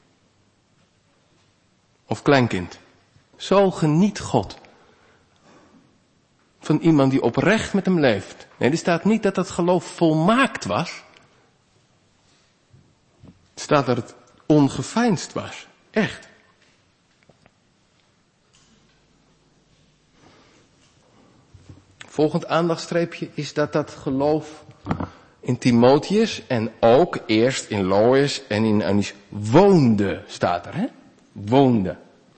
Of kleinkind. Zo geniet God. Van iemand die oprecht met hem leeft. Nee, er staat niet dat dat geloof volmaakt was. Er staat dat het ongeveinsd was. Echt. Volgend aandachtstreepje is dat geloof in Timotheus en ook eerst in Lois en in Eunice woonde, staat er, hè? Woonde.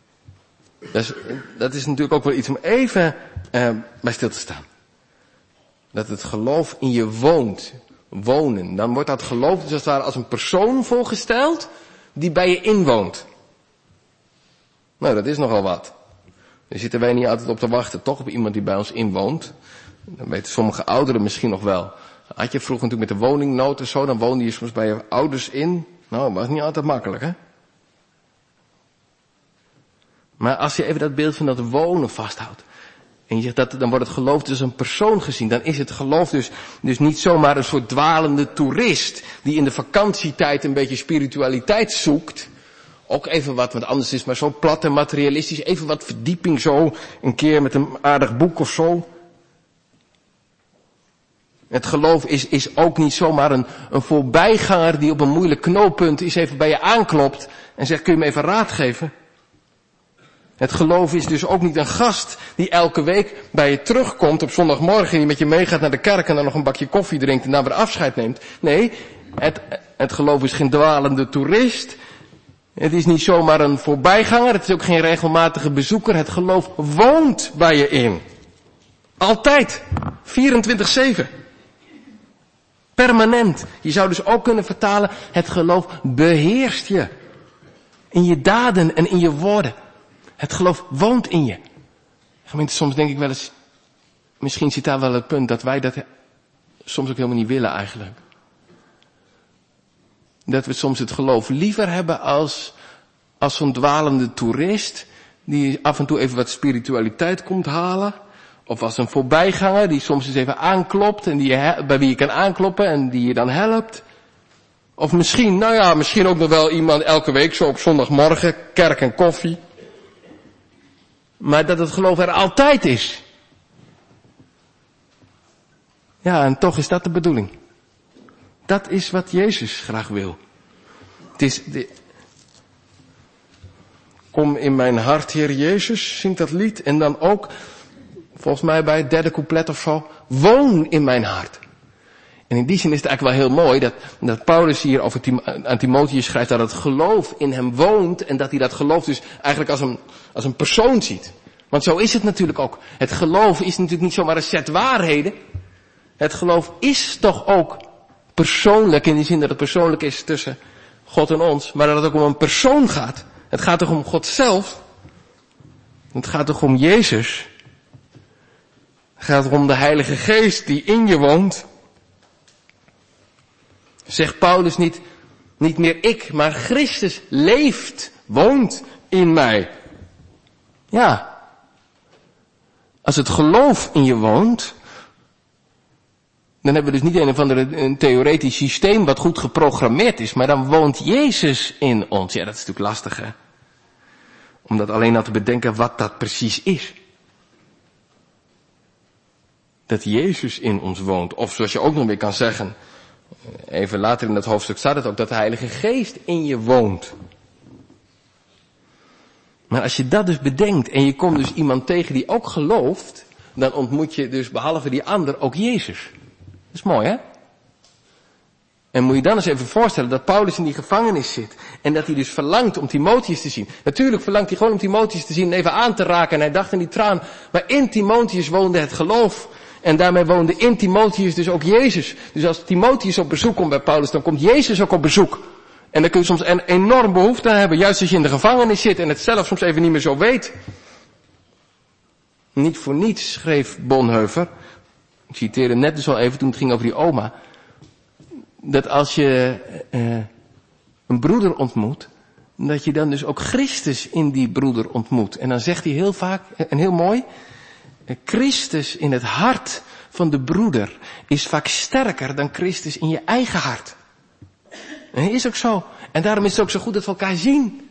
Dat is natuurlijk ook wel iets om even bij stil te staan. Dat het geloof in je woont. Wonen. Dan wordt dat geloof dus als het ware als een persoon voorgesteld die bij je inwoont. Nou, dat is nogal wat. Daar zitten wij niet altijd op te wachten, toch? Op iemand die bij ons inwoont. Dan weten sommige ouderen misschien nog wel. Had je vroeger natuurlijk met de woningnood en zo, dan woonde je soms bij je ouders in. Nou, dat was niet altijd makkelijk, hè? Maar als je even dat beeld van dat wonen vasthoudt. En je zegt dan wordt het geloof dus een persoon gezien. Dan is het geloof dus niet zomaar een soort dwalende toerist die in de vakantietijd een beetje spiritualiteit zoekt. Ook even wat, want anders is het maar zo plat en materialistisch. Even wat verdieping zo, een keer met een aardig boek of zo. Het geloof is ook niet zomaar een voorbijganger die op een moeilijk knooppunt eens even bij je aanklopt en zegt, kun je me even raad geven? Het geloof is dus ook niet een gast die elke week bij je terugkomt op zondagmorgen en die met je meegaat naar de kerk en dan nog een bakje koffie drinkt en dan weer afscheid neemt. Nee, het geloof is geen dwalende toerist. Het is niet zomaar een voorbijganger, het is ook geen regelmatige bezoeker. Het geloof woont bij je in. Altijd. 24/7. Permanent. Je zou dus ook kunnen vertalen, het geloof beheerst je. In je daden en in je woorden. Het geloof woont in je. Gemeente, soms denk ik wel eens, misschien zit daar wel het punt dat wij dat soms ook helemaal niet willen eigenlijk. Dat we soms het geloof liever hebben als zo'n dwalende toerist die af en toe even wat spiritualiteit komt halen. Of als een voorbijganger die soms eens even aanklopt en bij wie je kan aankloppen en die je dan helpt. Of misschien ook nog wel iemand elke week zo op zondagmorgen, kerk en koffie. Maar dat het geloof er altijd is. Ja, en toch is dat de bedoeling. Dat is wat Jezus graag wil. Kom in mijn hart, Heer Jezus, zingt dat lied. En dan ook, volgens mij bij het derde couplet of zo, woon in mijn hart. En in die zin is het eigenlijk wel heel mooi dat Paulus hier aan Timotheus schrijft dat het geloof in hem woont en dat hij dat geloof dus eigenlijk als een persoon ziet. Want zo is het natuurlijk ook. Het geloof is natuurlijk niet zomaar een set waarheden. Het geloof is toch ook persoonlijk, in die zin dat het persoonlijk is tussen God en ons, maar dat het ook om een persoon gaat. Het gaat toch om God zelf? Het gaat toch om Jezus? Het gaat om de Heilige Geest die in je woont. Zegt Paulus niet meer ik, maar Christus leeft, woont in mij. Ja. Als het geloof in je woont, dan hebben we dus niet een theoretisch systeem wat goed geprogrammeerd is, maar dan woont Jezus in ons. Ja, dat is natuurlijk lastig, hè? Om dat alleen al te bedenken wat dat precies is. Dat Jezus in ons woont. Of zoals je ook nog weer kan zeggen, even later in dat hoofdstuk staat het ook, dat de Heilige Geest in je woont. Maar als je dat dus bedenkt en je komt dus iemand tegen die ook gelooft, dan ontmoet je dus behalve die ander ook Jezus. Dat is mooi, hè? En moet je dan eens even voorstellen dat Paulus in die gevangenis zit en dat hij dus verlangt om Timotheus te zien. Natuurlijk verlangt hij gewoon om Timotheus te zien en even aan te raken en hij dacht in die traan, maar in Timotheus woonde het geloof. En daarmee woonde in Timotheus dus ook Jezus. Dus als Timotheus op bezoek komt bij Paulus, dan komt Jezus ook op bezoek. En dan kun je soms een enorm behoefte aan hebben, juist als je in de gevangenis zit en het zelf soms even niet meer zo weet. Niet voor niets schreef Bonhoeffer, ik citeerde net dus al even toen het ging over die oma, dat als je een broeder ontmoet, dat je dan dus ook Christus in die broeder ontmoet. En dan zegt hij heel vaak, en heel mooi, Christus in het hart van de broeder is vaak sterker dan Christus in je eigen hart. En dat is ook zo. En daarom is het ook zo goed dat we elkaar zien.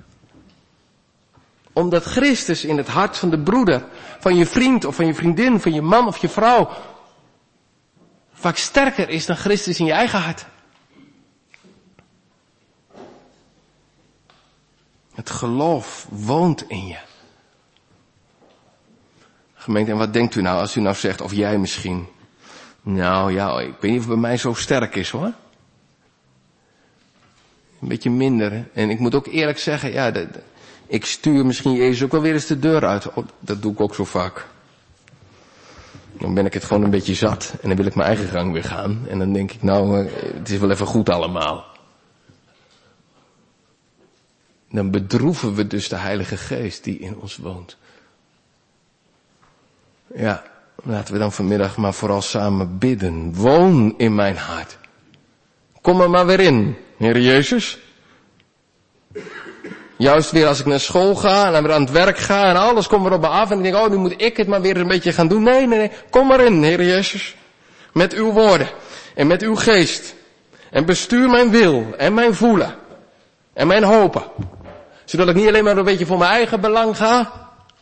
Omdat Christus in het hart van de broeder, van je vriend of van je vriendin, van je man of je vrouw, vaak sterker is dan Christus in je eigen hart. Het geloof woont in je. Gemeente, en wat denkt u nou als u nou zegt, of jij misschien? Nou ja, ik weet niet of het bij mij zo sterk is hoor. Een beetje minder. Hè? En ik moet ook eerlijk zeggen, ja, ik stuur misschien Jezus ook wel weer eens de deur uit. Oh, dat doe ik ook zo vaak. Dan ben ik het gewoon een beetje zat. En dan wil ik mijn eigen gang weer gaan. En dan denk ik, nou, het is wel even goed allemaal. Dan bedroeven we dus de Heilige Geest die in ons woont. Ja, laten we dan vanmiddag maar vooral samen bidden. Woon in mijn hart. Kom er maar weer in, Heer Jezus. Juist weer als ik naar school ga en weer aan het werk ga en alles komt weer op me af en ik denk, nu moet ik het maar weer een beetje gaan doen. Nee, kom maar in, Heer Jezus. Met uw woorden en met uw geest. En bestuur mijn wil en mijn voelen en mijn hopen. Zodat ik niet alleen maar een beetje voor mijn eigen belang ga,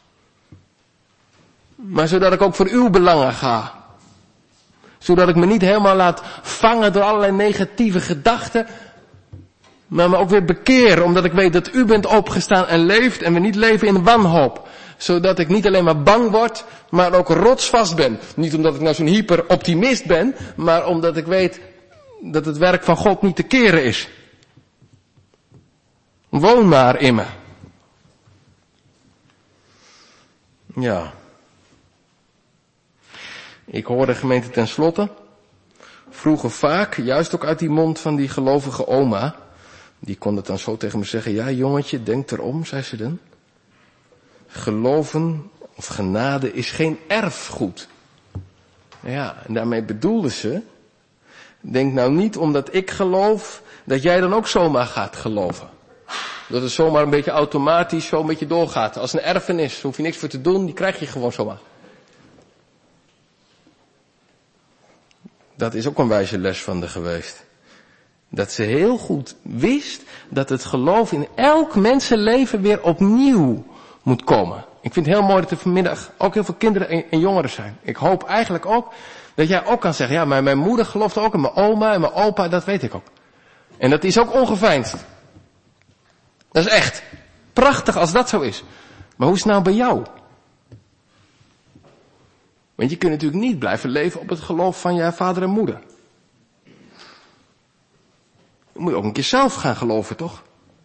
maar zodat ik ook voor uw belangen ga. Zodat ik me niet helemaal laat vangen door allerlei negatieve gedachten, maar me ook weer bekeer, omdat ik weet dat u bent opgestaan en leeft en we niet leven in wanhoop. Zodat ik niet alleen maar bang word, maar ook rotsvast ben. Niet omdat ik nou zo'n hyperoptimist ben, maar omdat ik weet dat het werk van God niet te keren is. Woon maar in me. Ja. Ik hoor de gemeente tenslotte vroeger vaak, juist ook uit die mond van die gelovige oma. Die kon het dan zo tegen me zeggen, ja jongetje, denk erom, zei ze dan. Geloven of genade is geen erfgoed. Ja, en daarmee bedoelde ze, denk nou niet omdat ik geloof, dat jij dan ook zomaar gaat geloven. Dat het zomaar een beetje automatisch zo een beetje doorgaat. Als een erfenis, daar hoef je niks voor te doen, die krijg je gewoon zomaar. Dat is ook een wijze les van haar geweest. Dat ze heel goed wist dat het geloof in elk mensenleven weer opnieuw moet komen. Ik vind het heel mooi dat er vanmiddag ook heel veel kinderen en jongeren zijn. Ik hoop eigenlijk ook dat jij ook kan zeggen, ja, maar mijn moeder gelooft ook en mijn oma en mijn opa, dat weet ik ook. En dat is ook ongeveinsd. Dat is echt prachtig als dat zo is. Maar hoe is het nou bij jou? Want je kunt natuurlijk niet blijven leven op het geloof van je vader en moeder. Je moet ook een keer zelf gaan geloven, toch?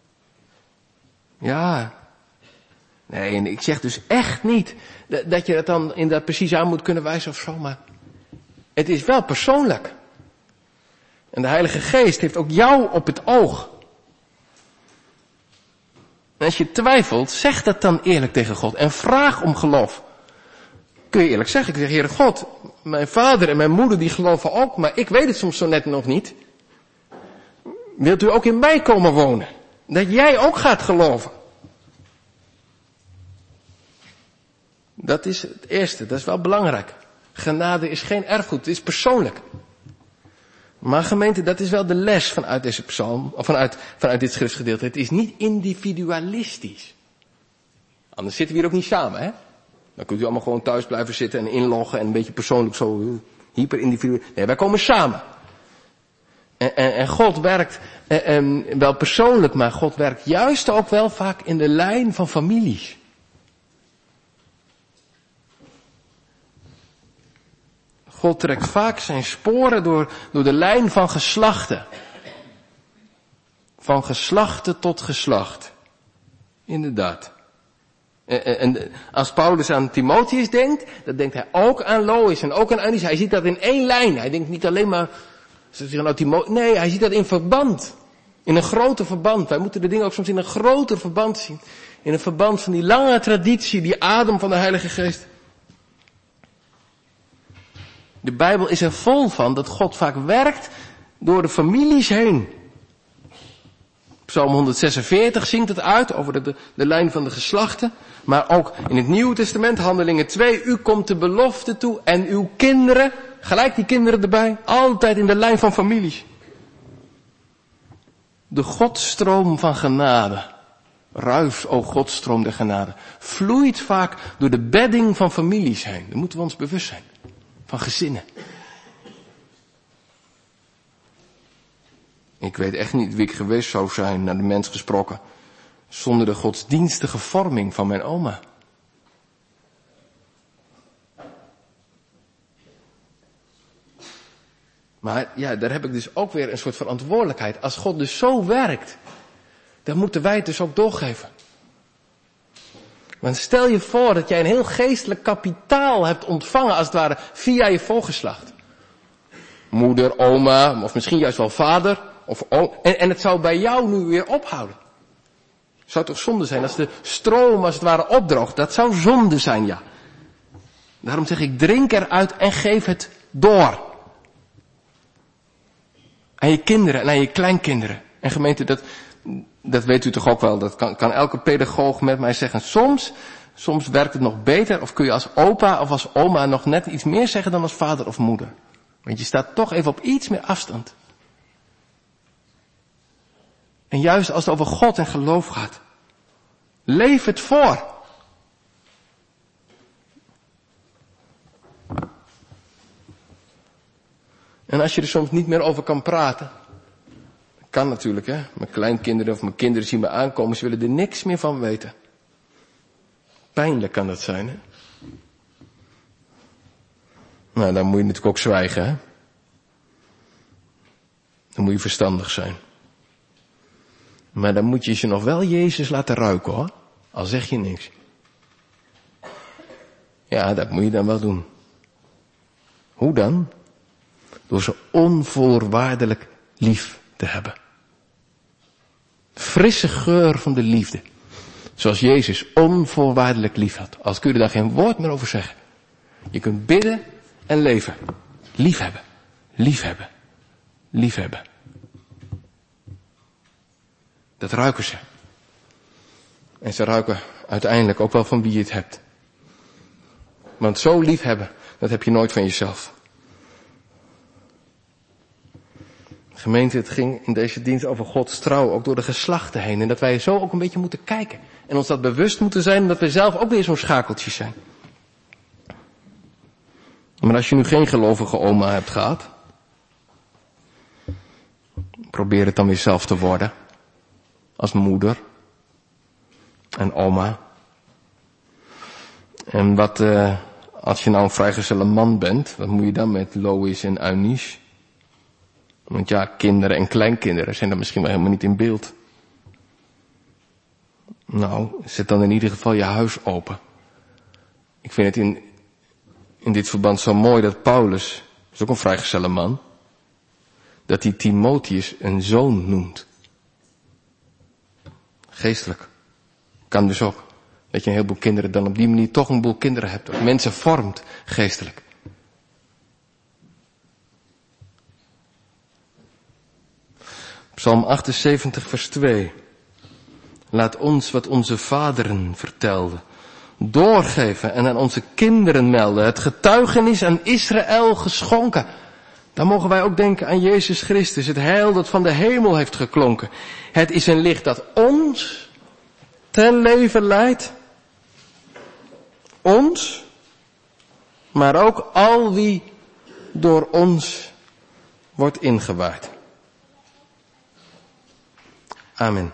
Ja. Nee, en ik zeg dus echt niet dat je het dan inderdaad precies aan moet kunnen wijzen of zo, maar het is wel persoonlijk. En de Heilige Geest heeft ook jou op het oog. En als je twijfelt, zeg dat dan eerlijk tegen God en vraag om geloof. Kun je eerlijk zeggen, ik zeg, Heere God, mijn vader en mijn moeder die geloven ook, maar ik weet het soms zo net nog niet. Wilt u ook in mij komen wonen? Dat jij ook gaat geloven. Dat is het eerste, dat is wel belangrijk. Genade is geen erfgoed, het is persoonlijk. Maar gemeente, dat is wel de les vanuit deze psalm, of vanuit dit schriftgedeelte. Het is niet individualistisch. Anders zitten we hier ook niet samen, hè? Dan kunt u allemaal gewoon thuis blijven zitten en inloggen en een beetje persoonlijk zo hyper-individueel. Nee, wij komen samen. En God werkt wel persoonlijk, maar God werkt juist ook wel vaak in de lijn van families. God trekt vaak zijn sporen door de lijn van geslachten. Van geslachten tot geslacht. Inderdaad. En als Paulus aan Timotheus denkt, dan denkt hij ook aan Lois en ook aan Eunice. Hij ziet dat in één lijn. Hij denkt niet alleen maar, nee, hij ziet dat in verband. In een groter verband. Wij moeten de dingen ook soms in een groter verband zien. In een verband van die lange traditie, die adem van de Heilige Geest. De Bijbel is er vol van dat God vaak werkt door de families heen. Psalm 146 zingt het uit over de lijn van de geslachten. Maar ook in het Nieuwe Testament, Handelingen 2, u komt de belofte toe en uw kinderen, gelijk die kinderen erbij, altijd in de lijn van families. De Godstroom van genade, ruis, o Godstroom der genade, vloeit vaak door de bedding van families heen. Daar moeten we ons bewust zijn. Van gezinnen. Ik weet echt niet wie ik geweest zou zijn, naar de mens gesproken, zonder de godsdienstige vorming van mijn oma. Maar ja, daar heb ik dus ook weer een soort verantwoordelijkheid. Als God dus zo werkt, dan moeten wij het dus ook doorgeven. Want stel je voor dat jij een heel geestelijk kapitaal hebt ontvangen, als het ware, via je voorgeslacht. Moeder, oma, of misschien juist wel vader, of oom. En het zou bij jou nu weer ophouden. Het zou toch zonde zijn als de stroom als het ware opdroogt. Dat zou zonde zijn, ja. Daarom zeg ik, drink eruit en geef het door. Aan je kinderen en aan je kleinkinderen. En gemeente, dat weet u toch ook wel, dat kan elke pedagoog met mij zeggen. Soms werkt het nog beter, of kun je als opa of als oma nog net iets meer zeggen dan als vader of moeder. Want je staat toch even op iets meer afstand. En juist als het over God en geloof gaat, leef het voor. En als je er soms niet meer over kan praten, kan natuurlijk, hè. Mijn kleinkinderen of mijn kinderen zien me aankomen, ze willen er niks meer van weten. Pijnlijk kan dat zijn, hè. Nou, dan moet je natuurlijk ook zwijgen, hè. Dan moet je verstandig zijn. Maar dan moet je ze nog wel Jezus laten ruiken, hoor. Al zeg je niks. Ja, dat moet je dan wel doen. Hoe dan? Door ze onvoorwaardelijk lief te hebben. Frisse geur van de liefde. Zoals Jezus onvoorwaardelijk lief had. Als kun je daar geen woord meer over zeggen. Je kunt bidden en leven. Liefhebben. Liefhebben. Liefhebben. Dat ruiken ze. En ze ruiken uiteindelijk ook wel van wie je het hebt. Want zo liefhebben, dat heb je nooit van jezelf. Gemeente, het ging in deze dienst over Gods trouw, ook door de geslachten heen. En dat wij zo ook een beetje moeten kijken. En ons dat bewust moeten zijn, omdat we zelf ook weer zo'n schakeltje zijn. Maar als je nu geen gelovige oma hebt gehad, probeer het dan weer zelf te worden. Als moeder. En oma. En als je nou een vrijgezelle man bent, wat moet je dan met Lois en Eunice? Want ja, kinderen en kleinkinderen zijn dan misschien wel helemaal niet in beeld. Nou, zet dan in ieder geval je huis open. Ik vind het in dit verband zo mooi dat Paulus, is ook een vrijgezelle man, dat hij Timotheus een zoon noemt. Geestelijk. Kan dus ook. Dat je een heleboel kinderen dan op die manier toch een boel kinderen hebt. Dat mensen vormt, geestelijk. Psalm 78 vers 2. Laat ons wat onze vaderen vertelden doorgeven en aan onze kinderen melden. Het getuigenis aan Israël geschonken. Dan mogen wij ook denken aan Jezus Christus. Het heil dat van de hemel heeft geklonken. Het is een licht dat ons ten leven leidt. Ons. Maar ook al wie door ons wordt ingewijd. Amen.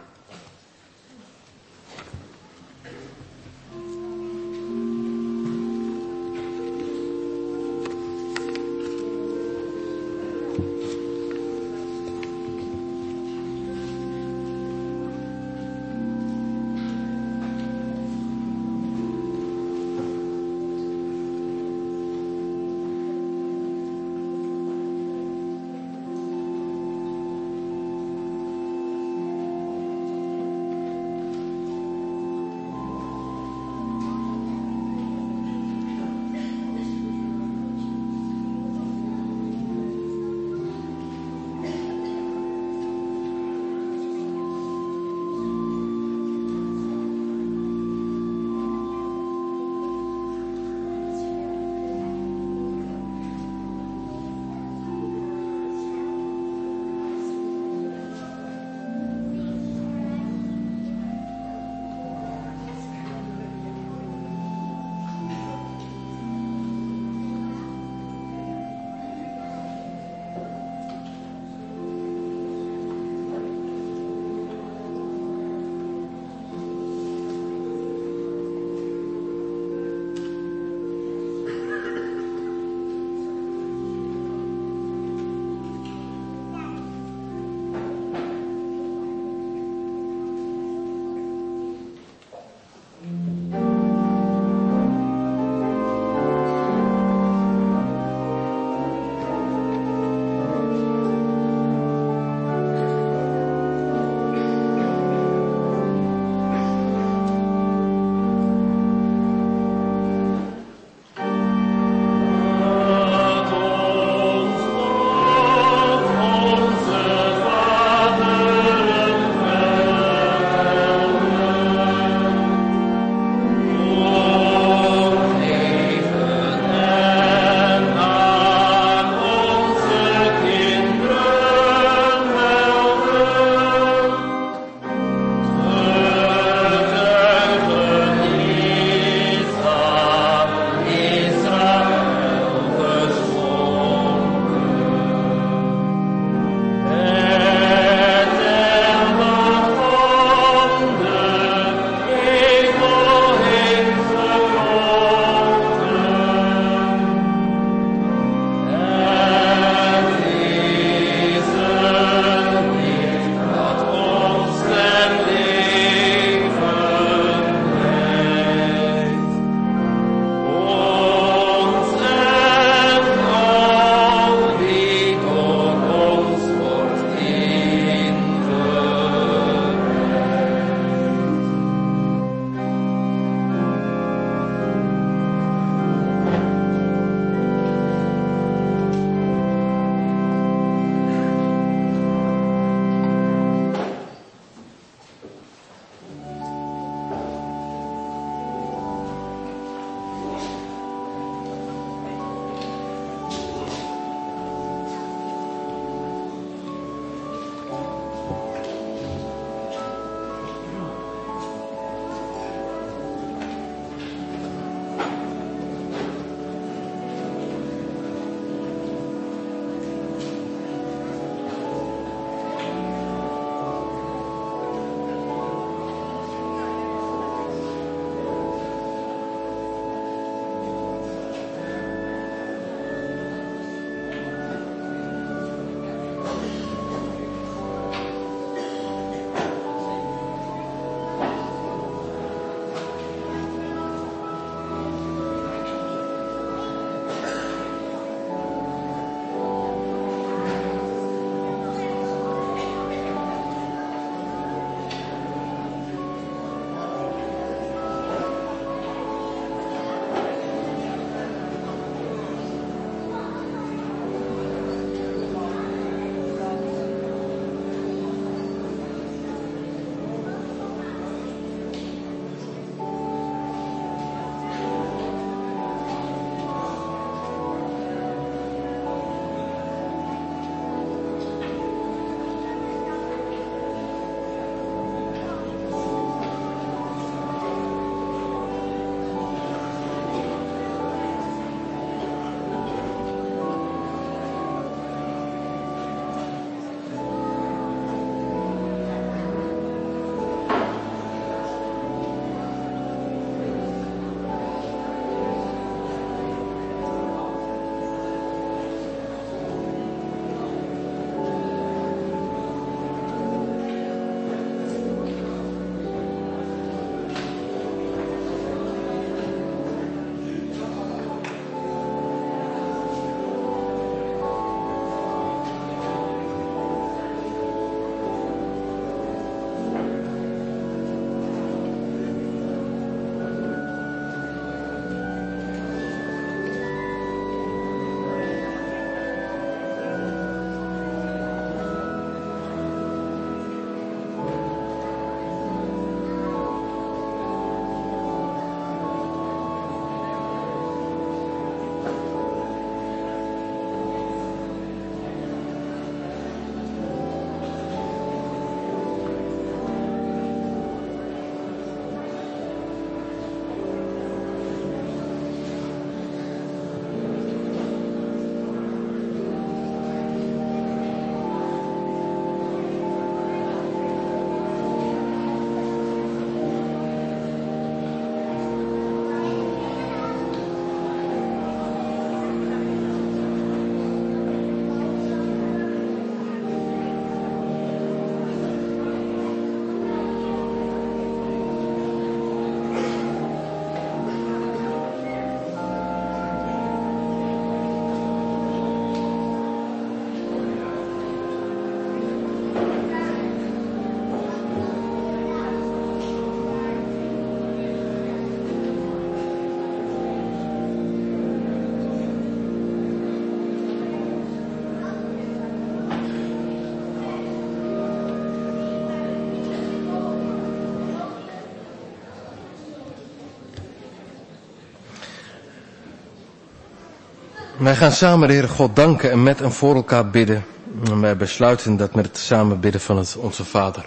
Wij gaan samen de Heere God danken en met en voor elkaar bidden. En wij besluiten dat met het samen bidden van het Onze Vader.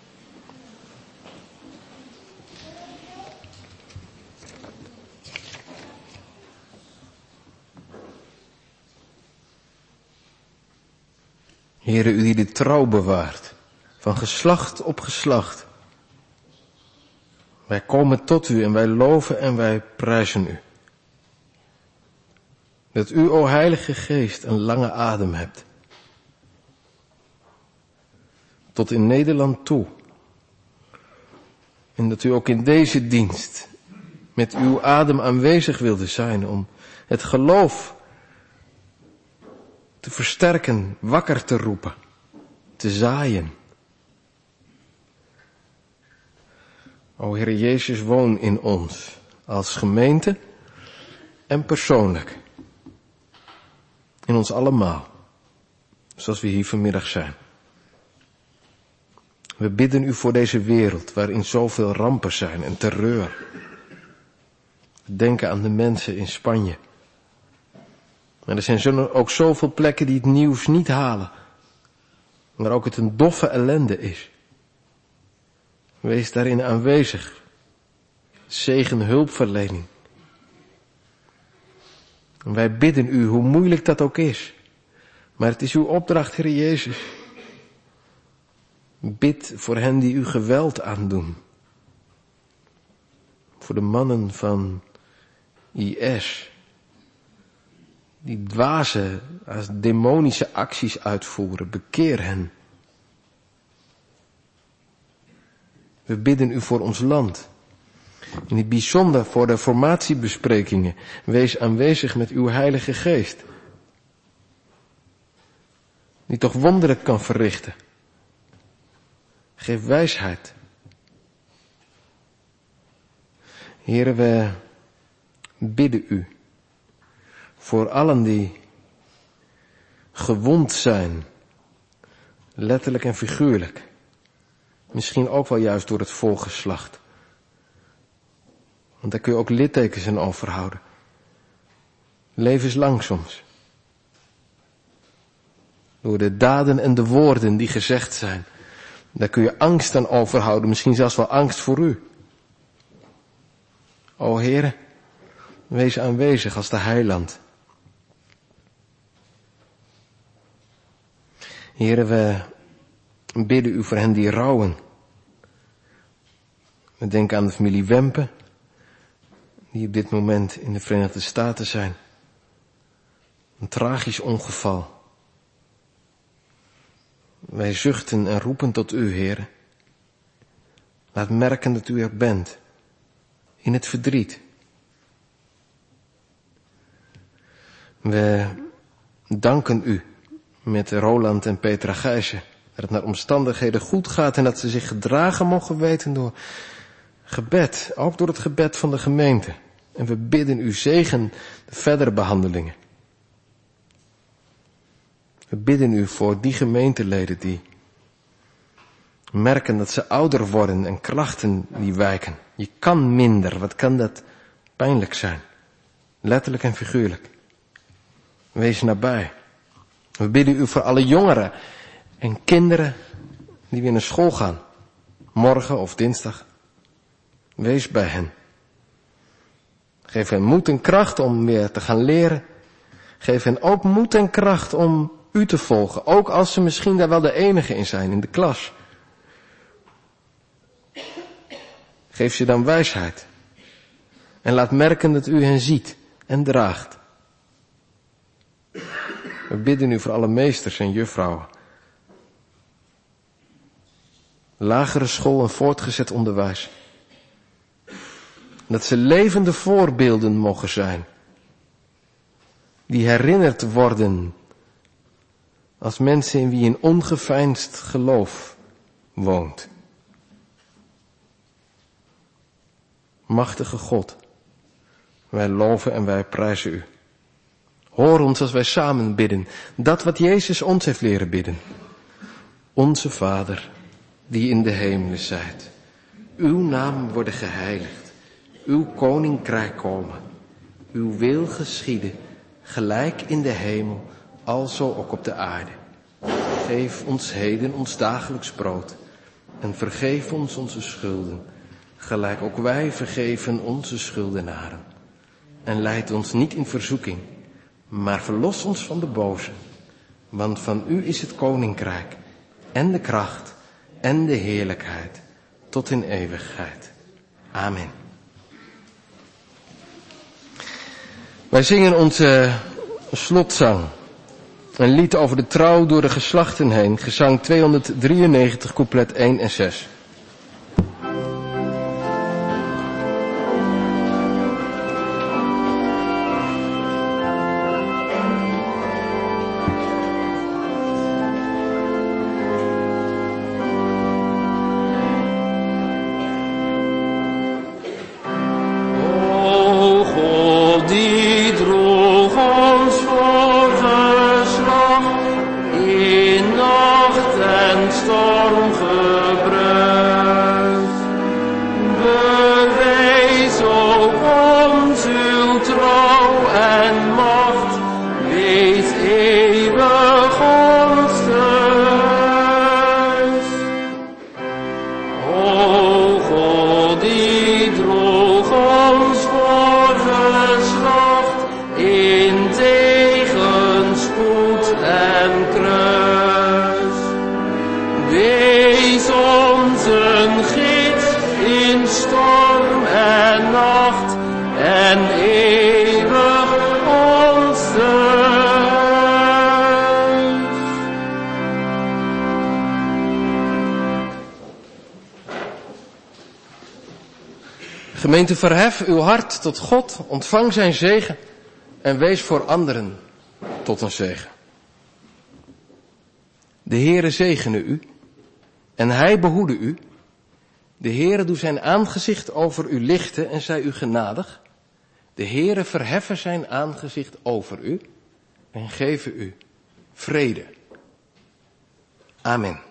Heere, u die de trouw bewaart, van geslacht op geslacht. Wij komen tot u en wij loven en wij prijzen u. Dat u, o Heilige Geest, een lange adem hebt. Tot in Nederland toe. En dat u ook in deze dienst met uw adem aanwezig wilde zijn om het geloof te versterken, wakker te roepen, te zaaien. O Heer Jezus, woon in ons als gemeente en persoonlijk. In ons allemaal, zoals we hier vanmiddag zijn. We bidden u voor deze wereld waarin zoveel rampen zijn en terreur. We denken aan de mensen in Spanje. Maar er zijn ook zoveel plekken die het nieuws niet halen. Waar ook het een doffe ellende is. Wees daarin aanwezig. Zegen hulpverlening. En wij bidden u, hoe moeilijk dat ook is. Maar het is uw opdracht, Heer Jezus. Bid voor hen die u geweld aandoen. Voor de mannen van IS. Die dwaze, als demonische acties uitvoeren. Bekeer hen. We bidden u voor ons land. In het bijzonder voor de formatiebesprekingen. Wees aanwezig met uw Heilige Geest. Die toch wonderen kan verrichten. Geef wijsheid. Heere, we bidden u. Voor allen die gewond zijn. Letterlijk en figuurlijk. Misschien ook wel juist door het voorgeslacht. Want daar kun je ook littekens aan overhouden. Levenslang soms. Door de daden en de woorden die gezegd zijn. Daar kun je angst aan overhouden. Misschien zelfs wel angst voor u. O Heere, wees aanwezig als de heiland. Heere, we bidden u voor hen die rouwen. We denken aan de familie Wempe, die op dit moment in de Verenigde Staten zijn. Een tragisch ongeval. Wij zuchten en roepen tot u, Heer. Laat merken dat u er bent. In het verdriet. We danken u met Roland en Petra Gijssen. Dat het naar omstandigheden goed gaat en dat ze zich gedragen mogen weten door gebed. Ook door het gebed van de gemeente. En we bidden u zegen de verdere behandelingen. We bidden u voor die gemeenteleden die merken dat ze ouder worden en krachten die wijken. Je kan minder, wat kan dat pijnlijk zijn. Letterlijk en figuurlijk. Wees nabij. We bidden u voor alle jongeren en kinderen die weer naar school gaan. Morgen of dinsdag. Wees bij hen. Geef hen moed en kracht om weer te gaan leren. Geef hen ook moed en kracht om u te volgen. Ook als ze misschien daar wel de enige in zijn in de klas. Geef ze dan wijsheid. En laat merken dat u hen ziet en draagt. We bidden u voor alle meesters en juffrouwen. Lagere school en voortgezet onderwijs. Dat ze levende voorbeelden mogen zijn. Die herinnerd worden als mensen in wie een ongeveinsd geloof woont. Machtige God, wij loven en wij prijzen u. Hoor ons als wij samen bidden, dat wat Jezus ons heeft leren bidden. Onze Vader, die in de hemelen zijt, uw naam worden geheiligd, uw koninkrijk komen, uw wil geschieden, gelijk in de hemel, alzo ook op de aarde. Geef ons heden ons dagelijks brood en vergeef ons onze schulden, gelijk ook wij vergeven onze schuldenaren. En leid ons niet in verzoeking, maar verlos ons van de boze. Want van u is het koninkrijk en de kracht en de heerlijkheid tot in eeuwigheid. Amen. Wij zingen onze slotzang. Een lied over de trouw door de geslachten heen. Gezang 293, couplet 1 en 6. Gemeente, verhef uw hart tot God, ontvang zijn zegen en wees voor anderen tot een zegen. De Heere zegene u en hij behoede u. De Heere doe zijn aangezicht over u lichten en zij u genadig. De Heere verheffen zijn aangezicht over u en geven u vrede. Amen.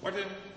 Martin.